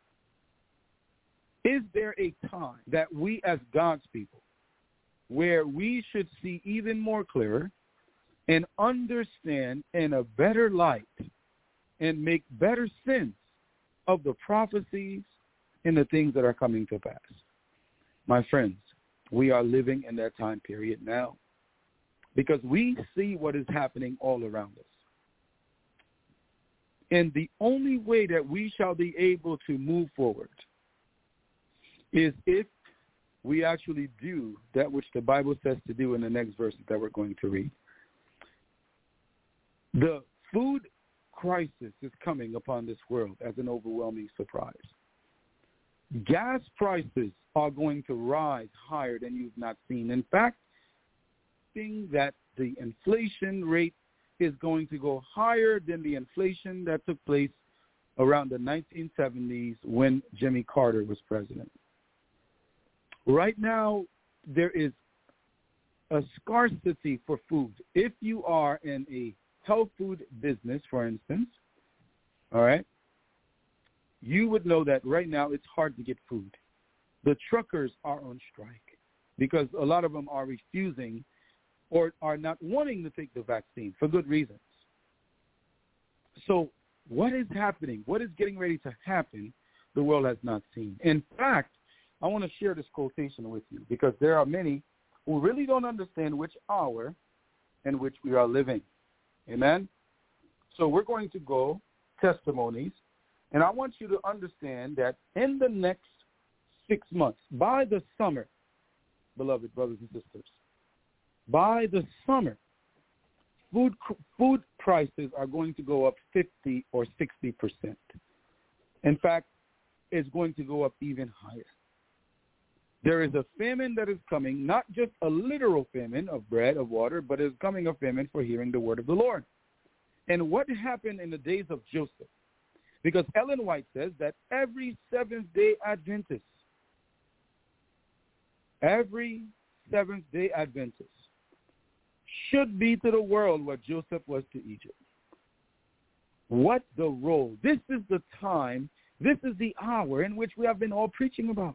Is there a time that we as God's people where we should see even more clearer and understand in a better light and make better sense of the prophecies and the things that are coming to pass? My friends, we are living in that time period now because we see what is happening all around us. And the only way that we shall be able to move forward is if we actually do that which the Bible says to do in the next verses that we're going to read. The food crisis is coming upon this world as an overwhelming surprise. Gas prices are going to rise higher than you've not seen. In fact, that the inflation rate is going to go higher than the inflation that took place around the 1970s when Jimmy Carter was president. Right now, there is a scarcity for food. If you are in a health food business, for instance, all right, you would know that right now it's hard to get food. The truckers are on strike because a lot of them are refusing or are not wanting to take the vaccine for good reasons. So what is happening? What is getting ready to happen? The world has not seen. In fact, I want to share this quotation with you because there are many who really don't understand which hour in which we are living. Amen? So we're going to go testimonies, and I want you to understand that in the next 6 months, by the summer, beloved brothers and sisters, by the summer, food prices are going to go up 50 or 60%. In fact, it's going to go up even higher. There is a famine that is coming, not just a literal famine of bread, of water, but is coming a famine for hearing the word of the Lord. And what happened in the days of Joseph? Because Ellen White says that every Seventh-day Adventist should be to the world what Joseph was to Egypt. What the role? This is the time, this is the hour in which we have been all preaching about.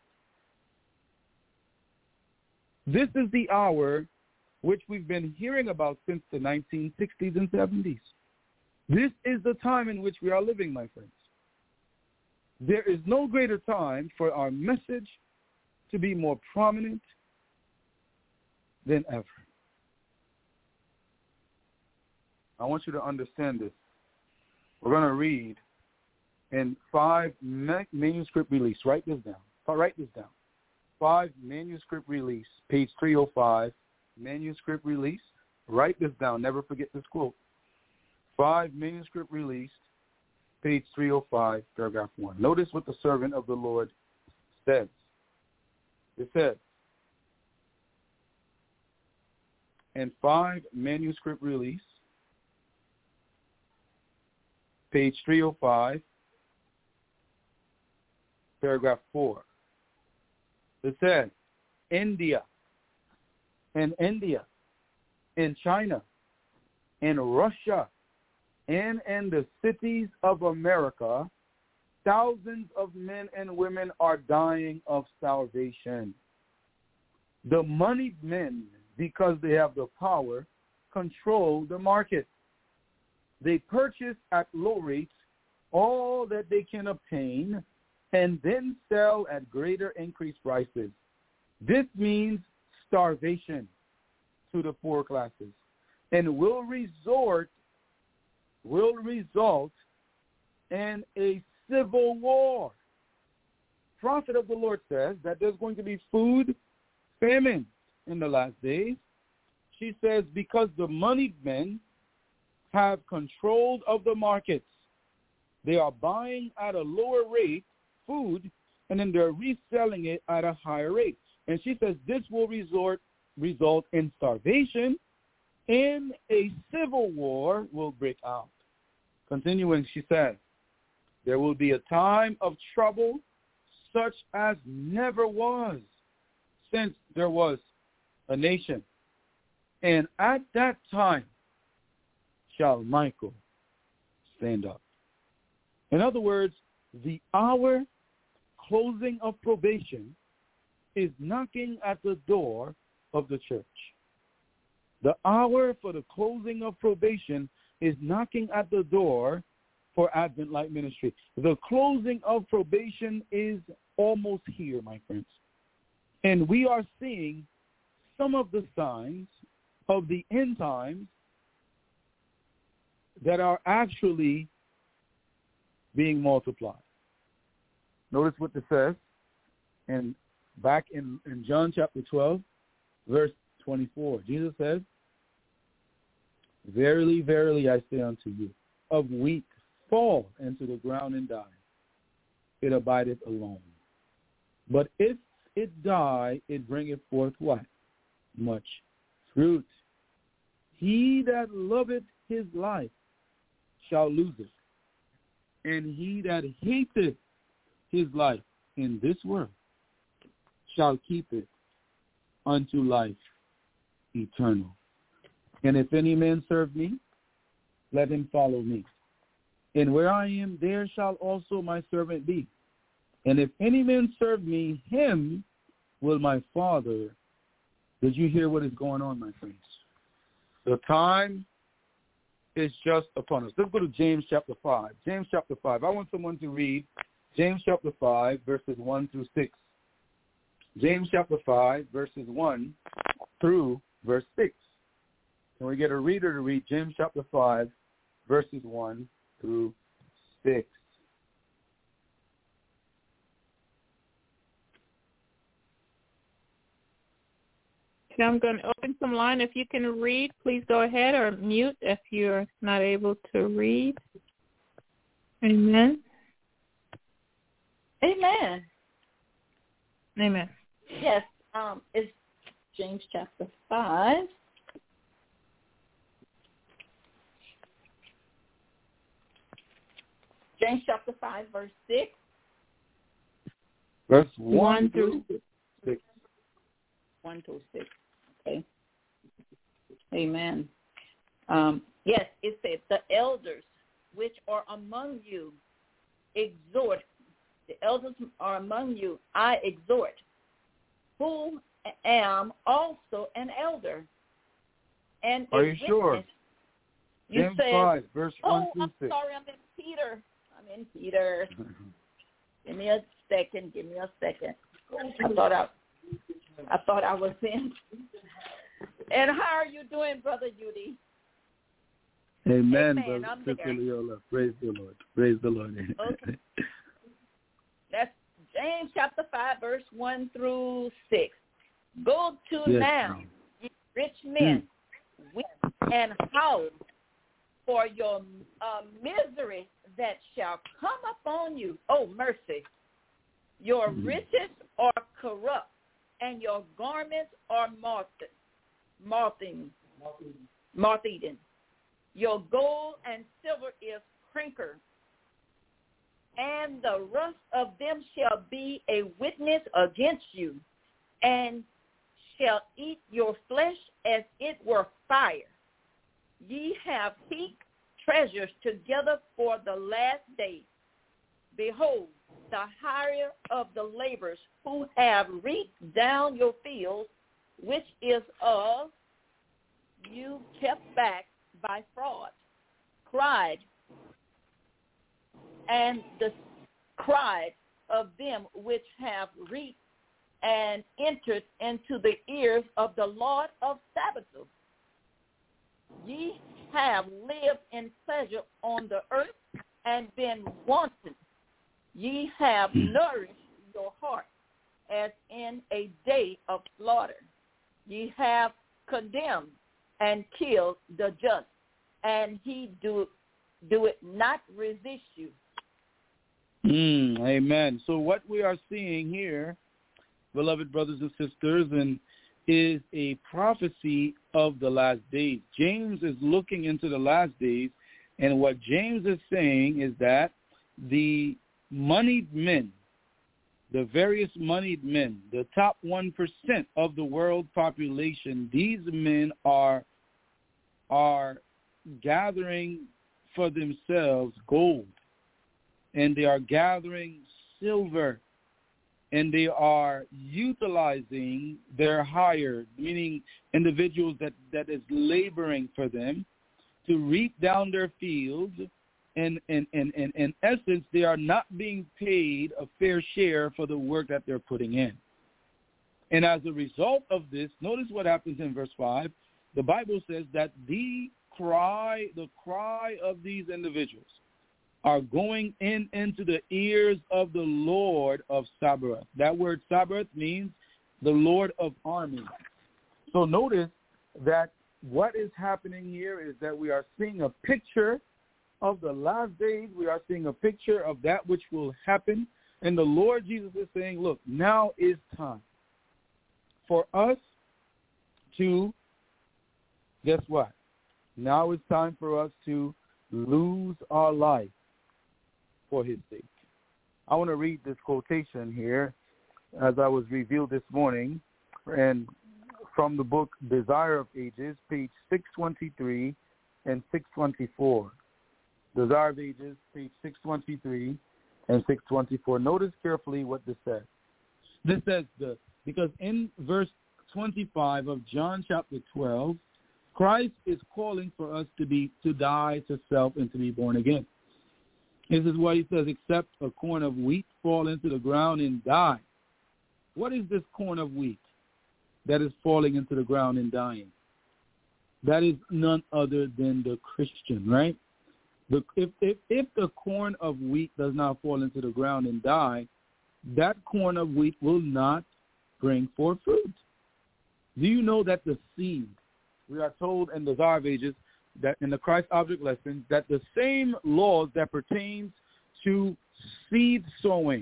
This is the hour which we've been hearing about since the 1960s and 70s. This is the time in which we are living, my friends. There is no greater time for our message to be more prominent than ever. I want you to understand this. We're going to read in 5 manuscript release. Write this down. 5 manuscript release, page 305, manuscript release. Write this down. Never forget this quote. 5 manuscript released, page 305, paragraph 1. Notice what the servant of the Lord says. It says, in 5 manuscript release, page 305, paragraph 4. It says, India, in China, in Russia, and in the cities of America, thousands of men and women are dying of starvation. The moneyed men, because they have the power, control the market. They purchase at low rates all that they can obtain and then sell at greater increased prices. This means starvation to the poor classes and will result in a civil war. Prophet of the Lord says that there's going to be food famine in the last days. She says because the moneyed men have control of the markets. They are buying at a lower rate food, and then they're reselling it at a higher rate. And she says this will result in starvation, and a civil war will break out. Continuing, she says, there will be a time of trouble such as never was since there was a nation. And at that time shall Michael stand up. In other words, the hour closing of probation is knocking at the door of the church. The hour for the closing of probation is knocking at the door for Advent Light Ministry. The closing of probation is almost here, my friends. And we are seeing some of the signs of the end times that are actually being multiplied. Notice what this says in back in John chapter 12, verse 24. Jesus says, "Verily, verily, I say unto you, of wheat fall into the ground and die, it abideth alone. But if it die, it bringeth forth what? Much fruit. He that loveth his life shall lose it, and he that hateth his life in this world shall keep it unto life eternal. And if any man serve me, let him follow me. And where I am, there shall also my servant be. And if any man serve me, him will my Father." Did you hear what is going on, my friends? The time is just upon us. Let's go to James chapter 5. James chapter 5. I want someone to read James chapter 5, verses 1 through 6. James chapter 5, verses 1 through verse 6. Can we get a reader to read James chapter 5, verses 1 through 6? So I'm going to open some line. If you can read, please go ahead, or mute if you're not able to read. Amen. Amen. Amen. Yes, it's James chapter 5. James chapter 5, verse 6. Verse 1 through 6. 1 through 6. Okay. Amen. Yes, it says, "The elders which are among you exhort." The elders are among you, I exhort, who am also an elder. And are you sure? You James said, 5, verse 1 through 6. I'm sorry, I'm in Peter. Give me a second. I thought I was in. And how are you doing, Brother Judy? Amen, Amen. Brother Sister Leola. Praise the Lord. Praise the Lord. Okay. That's James chapter 5, verse 1 through 6. "Go to now, ye rich men, weep and howl for your misery that shall come upon you. Oh, mercy. Your riches are corrupt, and your garments are moth-eaten. Your gold and silver is crinkled, and the rust of them shall be a witness against you, and shall eat your flesh as it were fire. Ye have heaped treasures together for the last days. Behold, the hire of the laborers who have reaped down your fields, which is of you kept back by fraud, cried, and the cried of them which have reaped and entered into the ears of the Lord of Sabaoth. Ye have lived in pleasure on the earth and been wanton. Ye have nourished your heart as in a day of slaughter. Ye have condemned and killed the just, and he do it not resist you. Amen. So what we are seeing here, beloved brothers and sisters, and is a prophecy of the last days. James is looking into the last days, and what James is saying is that the moneyed men, the various moneyed men, the top 1% of the world population, these men are gathering for themselves gold, and they are gathering silver, and they are utilizing their hired, meaning individuals that is laboring for them, to reap down their fields. And in essence, they are not being paid a fair share for the work that they're putting in. And as a result of this, notice what happens in verse 5. The Bible says that the cry of these individuals are going into the ears of the Lord of Sabaoth. That word Sabaoth means the Lord of armies. So notice that what is happening here is that we are seeing a picture of the last days. We are seeing a picture of that which will happen. And the Lord Jesus is saying, look, now is time for us to, guess what? Now it's time for us to lose our life for his sake. I want to read this quotation here as I was revealed this morning, and from the book Desire of Ages, page 623 and 624. Desire of Ages, page 623 and 624. Notice carefully what this says. This says, because in verse 25 of John chapter 12, Christ is calling for us to die to self and to be born again. This is why he says, except a corn of wheat fall into the ground and die. What is this corn of wheat that is falling into the ground and dying? That is none other than the Christian, right? If the corn of wheat does not fall into the ground and die, that corn of wheat will not bring forth fruit. Do you know that the seed, we are told in the Desire of Ages, that in the Christ Object Lessons, that the same laws that pertains to seed sowing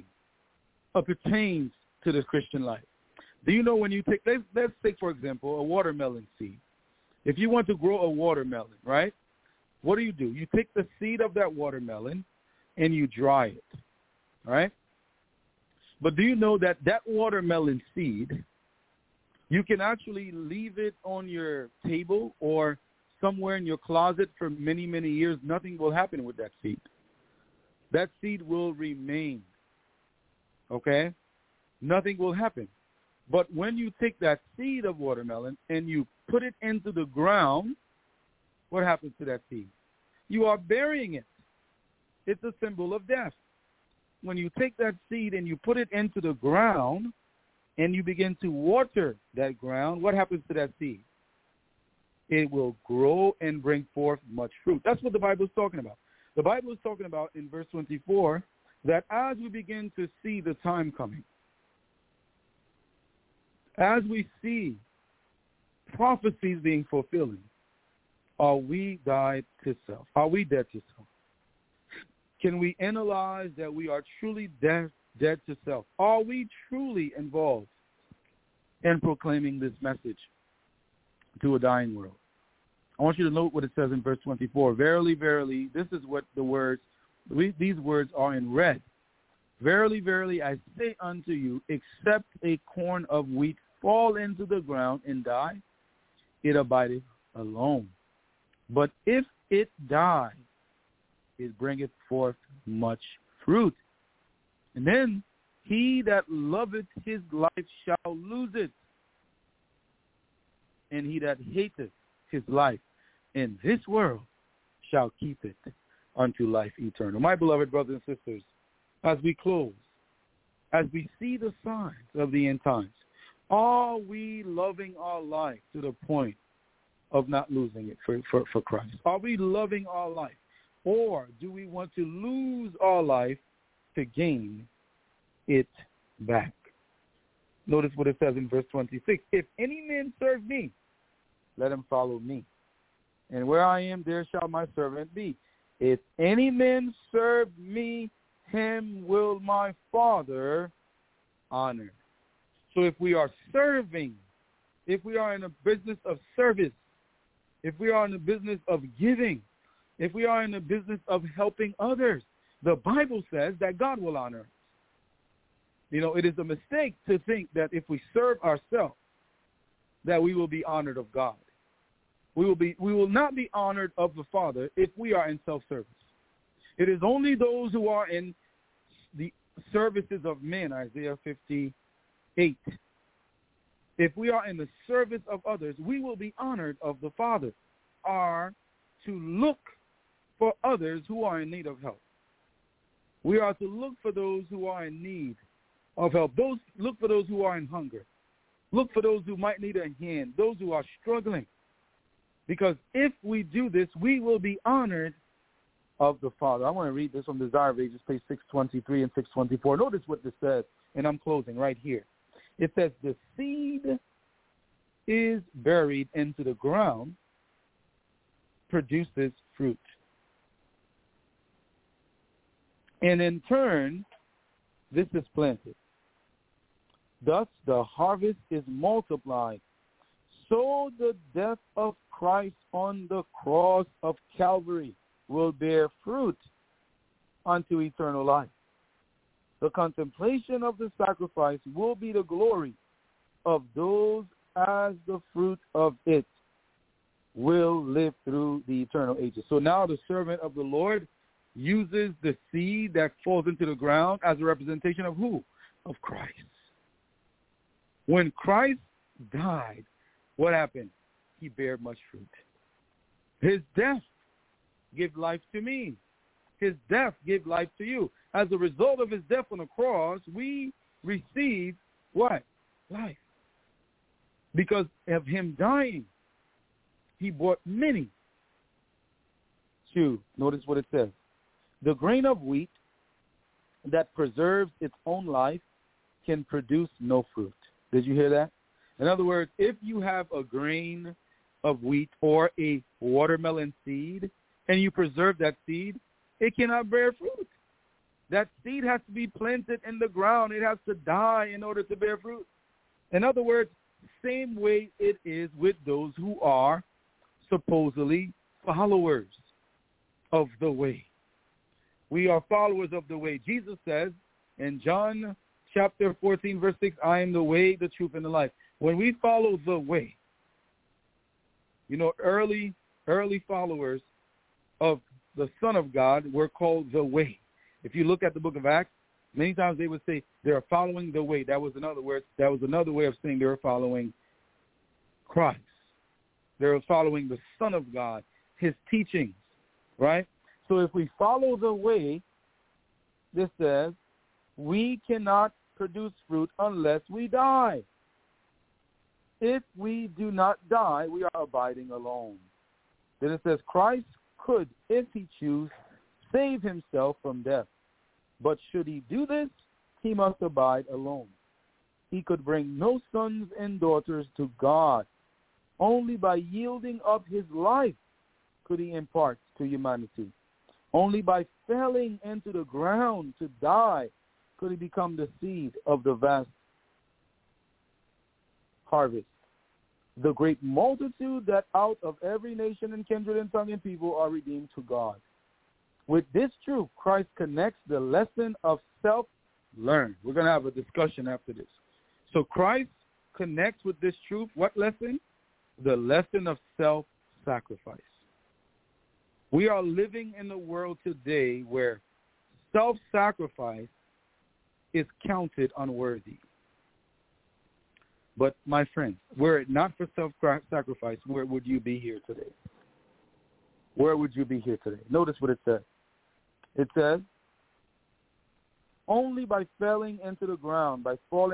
pertains to the Christian life. Do you know when you take, let's take, for example, a watermelon seed. If you want to grow a watermelon, right, what do? You take the seed of that watermelon and you dry it, right? But do you know that watermelon seed, you can actually leave it on your table or somewhere in your closet for many, many years. Nothing will happen with that seed. That seed will remain, okay? Nothing will happen. But when you take that seed of watermelon and you put it into the ground, what happens to that seed? You are burying it. It's a symbol of death. When you take that seed and you put it into the ground and you begin to water that ground, what happens to that seed? It will grow and bring forth much fruit. That's what the Bible is talking about. The Bible is talking about in verse 24 that as we begin to see the time coming, as we see prophecies being fulfilled, are we died to self? Are we dead to self? Can we analyze that we are truly dead to self? Are we truly involved in proclaiming this message to a dying world? I want you to note what it says in verse 24. Verily, verily, this is what these words are in red. Verily, verily, I say unto you, except a corn of wheat fall into the ground and die, it abideth alone. But if it die, it bringeth forth much fruit. And then he that loveth his life shall lose it, and he that hateth his life in this world shall keep it unto life eternal. My beloved brothers and sisters, as we close, as we see the signs of the end times, are we loving our life to the point of not losing it for Christ? Are we loving our life? Or do we want to lose our life to gain it back? Notice what it says in verse 26. If any man serve me, let him follow me. And where I am, there shall my servant be. If any man serve me, him will my Father honor. So if we are serving, if we are in a business of service, if we are in the business of giving, if we are in the business of helping others, the Bible says that God will honor us. You know, it is a mistake to think that if we serve ourselves, that we will be honored of God. We will not be honored of the Father if we are in self-service. It is only those who are in the services of men, Isaiah 58. If we are in the service of others, we will be honored of the Father. Are to look for others who are in need of help. We are to look for those who are in need of help. Look for those who are in hunger. Look for those who might need a hand, those who are struggling. Because if we do this, we will be honored of the Father. I want to read this from Desire of Ages, page 623 and 624. Notice what this says, and I'm closing right here. It says, the seed is buried into the ground, produces fruit. And in turn, this is planted. Thus the harvest is multiplied. So the death of Christ on the cross of Calvary will bear fruit unto eternal life. The contemplation of the sacrifice will be the glory of those as the fruit of it will live through the eternal ages. So now the servant of the Lord uses the seed that falls into the ground as a representation of who? Of Christ. When Christ died, what happened? He bare much fruit. His death gave life to me. His death gave life to you. As a result of his death on the cross, we receive what? Life. Because of him dying, he brought many to, notice what it says, the grain of wheat that preserves its own life can produce no fruit. Did you hear that? In other words, if you have a grain of wheat or a watermelon seed and you preserve that seed, it cannot bear fruit. That seed has to be planted in the ground. It has to die in order to bear fruit. In other words, same way it is with those who are supposedly followers of the way. We are followers of the way. Jesus says in John chapter 14, verse 6, I am the way, the truth, and the life. When we follow the way, you know, early followers of the Son of God were called the way. If you look at the book of Acts, many times they would say they are following the way. That was another way of saying they were following Christ. They were following the Son of God, his teachings, right? So if we follow the way, this says, we cannot produce fruit unless we die. If we do not die, we are abiding alone. Then it says, Christ could, if he choose, save himself from death. But should he do this, he must abide alone. He could bring no sons and daughters to God. Only by yielding up his life could he impart to humanity. Only by falling into the ground to die could he become the seed of the vast harvest. The great multitude that out of every nation and kindred and tongue and people are redeemed to God. With this truth, Christ connects the lesson of self-learn. We're going to have a discussion after this. So Christ connects with this truth. What lesson? The lesson of self-sacrifice. We are living in a world today where self-sacrifice is counted unworthy. But, my friends, were it not for self-sacrifice, where would you be here today? Where would you be here today? Notice what it says. It says, only by falling into the ground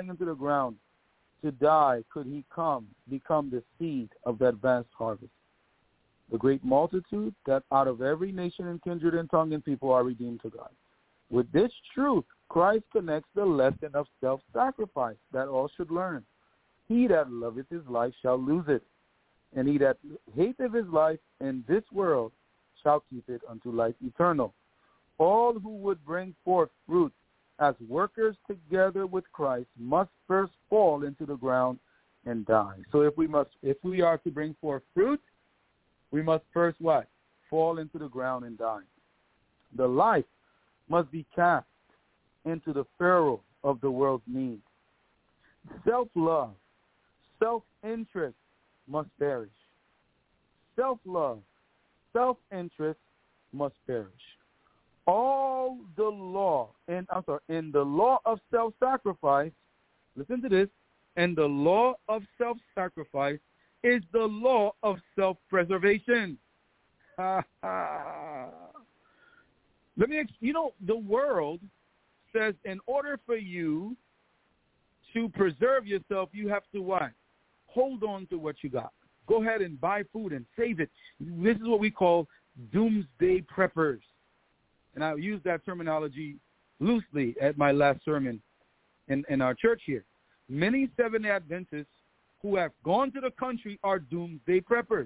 to die, could he become the seed of that vast harvest. The great multitude that out of every nation and kindred and tongue and people are redeemed to God. With this truth, Christ connects the lesson of self-sacrifice that all should learn. He that loveth his life shall lose it, and he that hateth his life in this world shall keep it unto life eternal. All who would bring forth fruit as workers together with Christ must first fall into the ground and die. So if we are to bring forth fruit, we must first what? Fall into the ground and die. The life must be cast into the furrow of the world's need. Self-love, self-interest must perish. Self-love, self-interest must perish. All the law, in the law of self-sacrifice, listen to this, and the law of self-sacrifice is the law of self-preservation. The world says in order for you to preserve yourself, you have to what? Hold on to what you got. Go ahead and buy food and save it. This is what we call doomsday preppers. and I used that terminology loosely at my last sermon in our church here. Many Seventh-day Adventists who have gone to the country are doomsday preppers.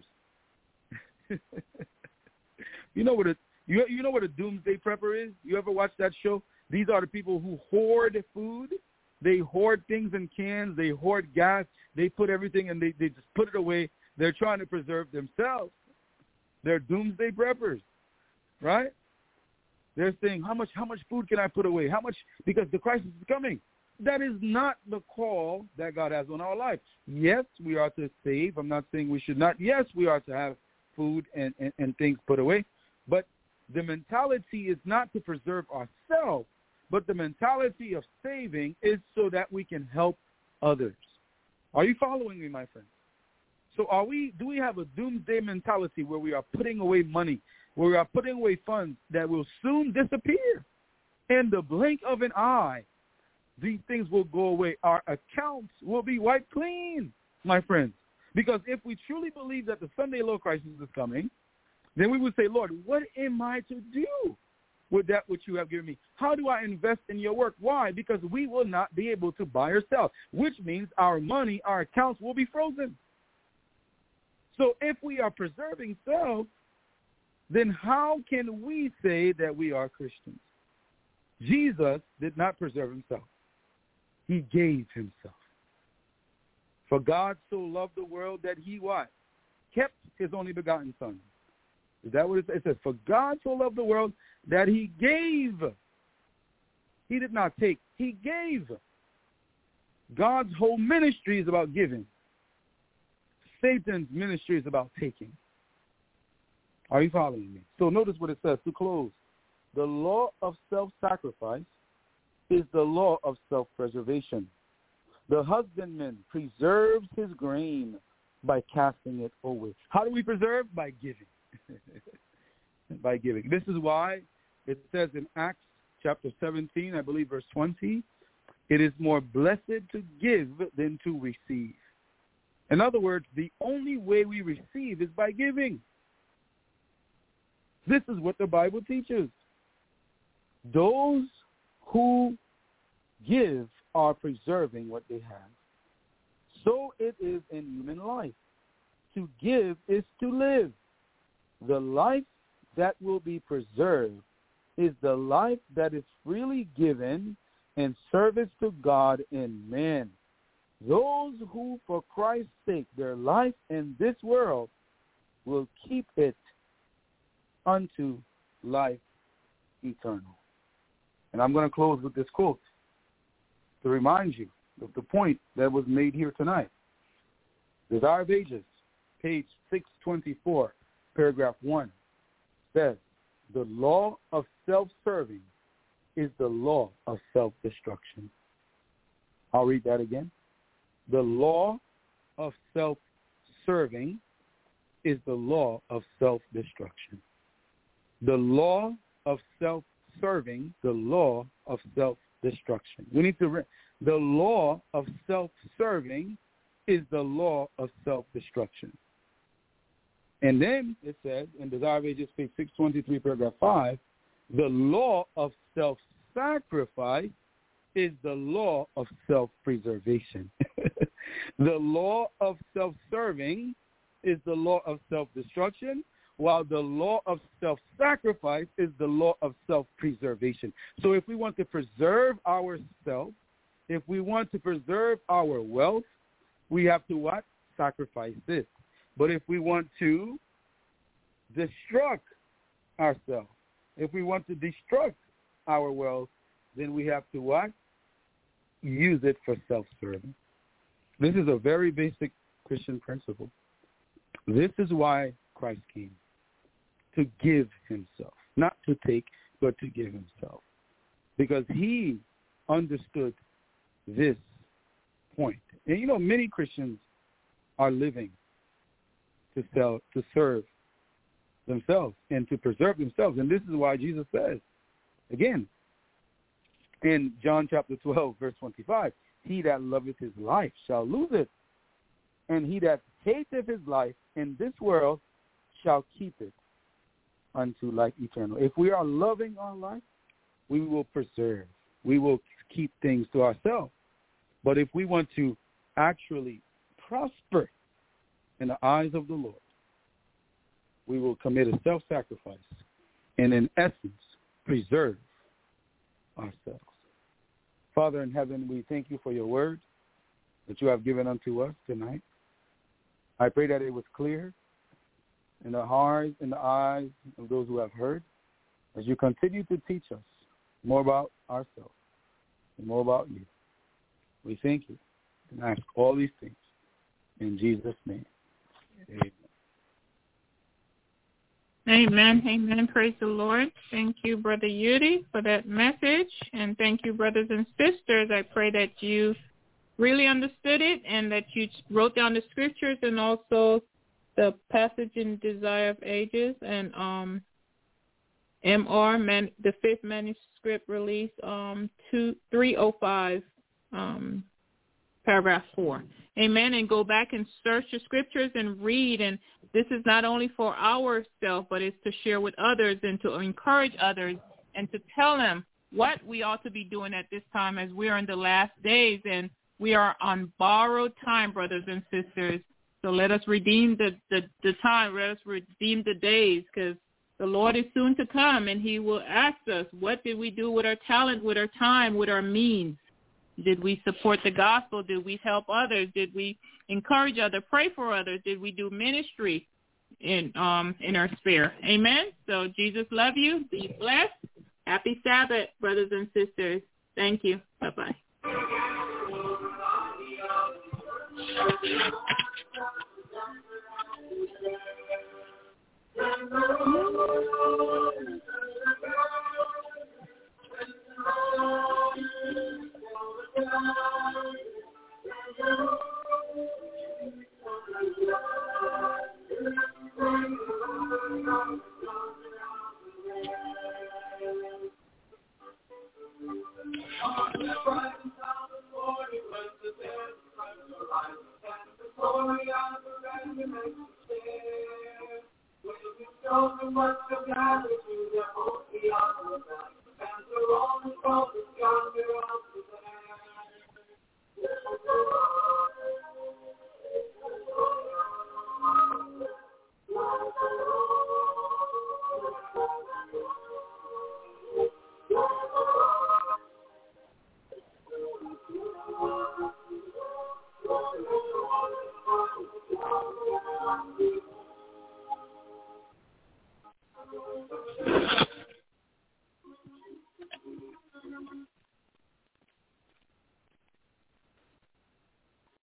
You know what a doomsday prepper is? You ever watch that show? These are the people who hoard food. They hoard things in cans. They hoard gas. They put everything and they just put it away. They're trying to preserve themselves. They're doomsday preppers, right? They're saying, how much food can I put away? How much? Because the crisis is coming. That is not the call that God has on our life. Yes, we are to save. I'm not saying we should not. Yes, we are to have food and things put away. But the mentality is not to preserve ourselves, but the mentality of saving is so that we can help others. Are you following me, my friend? So do we have a doomsday mentality where we are putting away money, where we are putting away funds that will soon disappear? In the blink of an eye, these things will go away. Our accounts will be wiped clean, my friends. Because if we truly believe that the Sunday low crisis is coming, then we would say, Lord, what am I to do with that which you have given me? How do I invest in your work? Why? Because we will not be able to buy or sell, which means our money, our accounts will be frozen. So if we are preserving self, then how can we say that we are Christians? Jesus did not preserve himself. He gave himself. For God so loved the world that he what? Kept his only begotten Son. Is that what it says? It says, for God so loved the world that he gave. He did not take. He gave. God's whole ministry is about giving. Satan's ministry is about taking. Are you following me? So notice what it says to close. The law of self-sacrifice is the law of self-preservation. The husbandman preserves his grain by casting it away. How do we preserve? By giving. By giving. This is why it says in Acts chapter 17, I believe verse 20, it is more blessed to give than to receive. In other words, the only way we receive is by giving. This is what the Bible teaches. Those who give are preserving what they have. So it is in human life. To give is to live. The life that will be preserved is the life that is freely given in service to God and man. Those who, for Christ's sake, their life in this world will keep it unto life eternal. And I'm going to close with this quote to remind you of the point that was made here tonight. Desire of Ages, page 624, paragraph 1, says, the law of self-serving is the law of self-destruction. I'll read that again. The law of self-serving is the law of self-destruction. The law of self-serving, the law of self-destruction. We need to the law of self-serving is the law of self-destruction. And then it says in Desire of Ages, page 623, paragraph 5, the law of self-sacrifice is the law of self-preservation. The law of self-serving is the law of self-destruction, while the law of self-sacrifice is the law of self-preservation. So if we want to preserve ourselves, if we want to preserve our wealth, we have to what? Sacrifice this. But if we want to destruct ourselves, if we want to destruct our wealth, then we have to what? Use it for self-serving. This is a very basic Christian principle. This is why Christ came, to give himself, not to take, but to give himself. Because he understood this point. And you know, many Christians are living to serve themselves and to preserve themselves. And this is why Jesus says, again, in John chapter 12, verse 25, he that loveth his life shall lose it, and he that hateth his life in this world shall keep it unto life eternal. If we are loving our life, we will preserve. We will keep things to ourselves. But if we want to actually prosper in the eyes of the Lord, we will commit a self-sacrifice and, in essence, preserve ourselves. Father in heaven, we thank you for your word that you have given unto us tonight. I pray that it was clear in the hearts and the eyes of those who have heard, as you continue to teach us more about ourselves and more about you. We thank you and ask all these things in Jesus' name. Amen. Amen. Amen. Praise the Lord. Thank you, Brother Yudi, for that message. And thank you, brothers and sisters. I pray that you really understood it and that you wrote down the scriptures and also the passage in Desire of Ages and the fifth manuscript release, 305, paragraph 4. Amen. And go back and search the scriptures and read. And this is not only for ourselves, but it's to share with others and to encourage others and to tell them what we ought to be doing at this time as we are in the last days. And we are on borrowed time, brothers and sisters. So let us redeem the time. Let us redeem the days, because the Lord is soon to come, and he will ask us, what did we do with our talent, with our time, with our means? Did we support the gospel? Did we help others? Did we encourage others, pray for others? Did we do ministry in our sphere? Amen. So Jesus love you. Be blessed. Happy Sabbath, brothers and sisters. Thank you. Bye-bye. Right.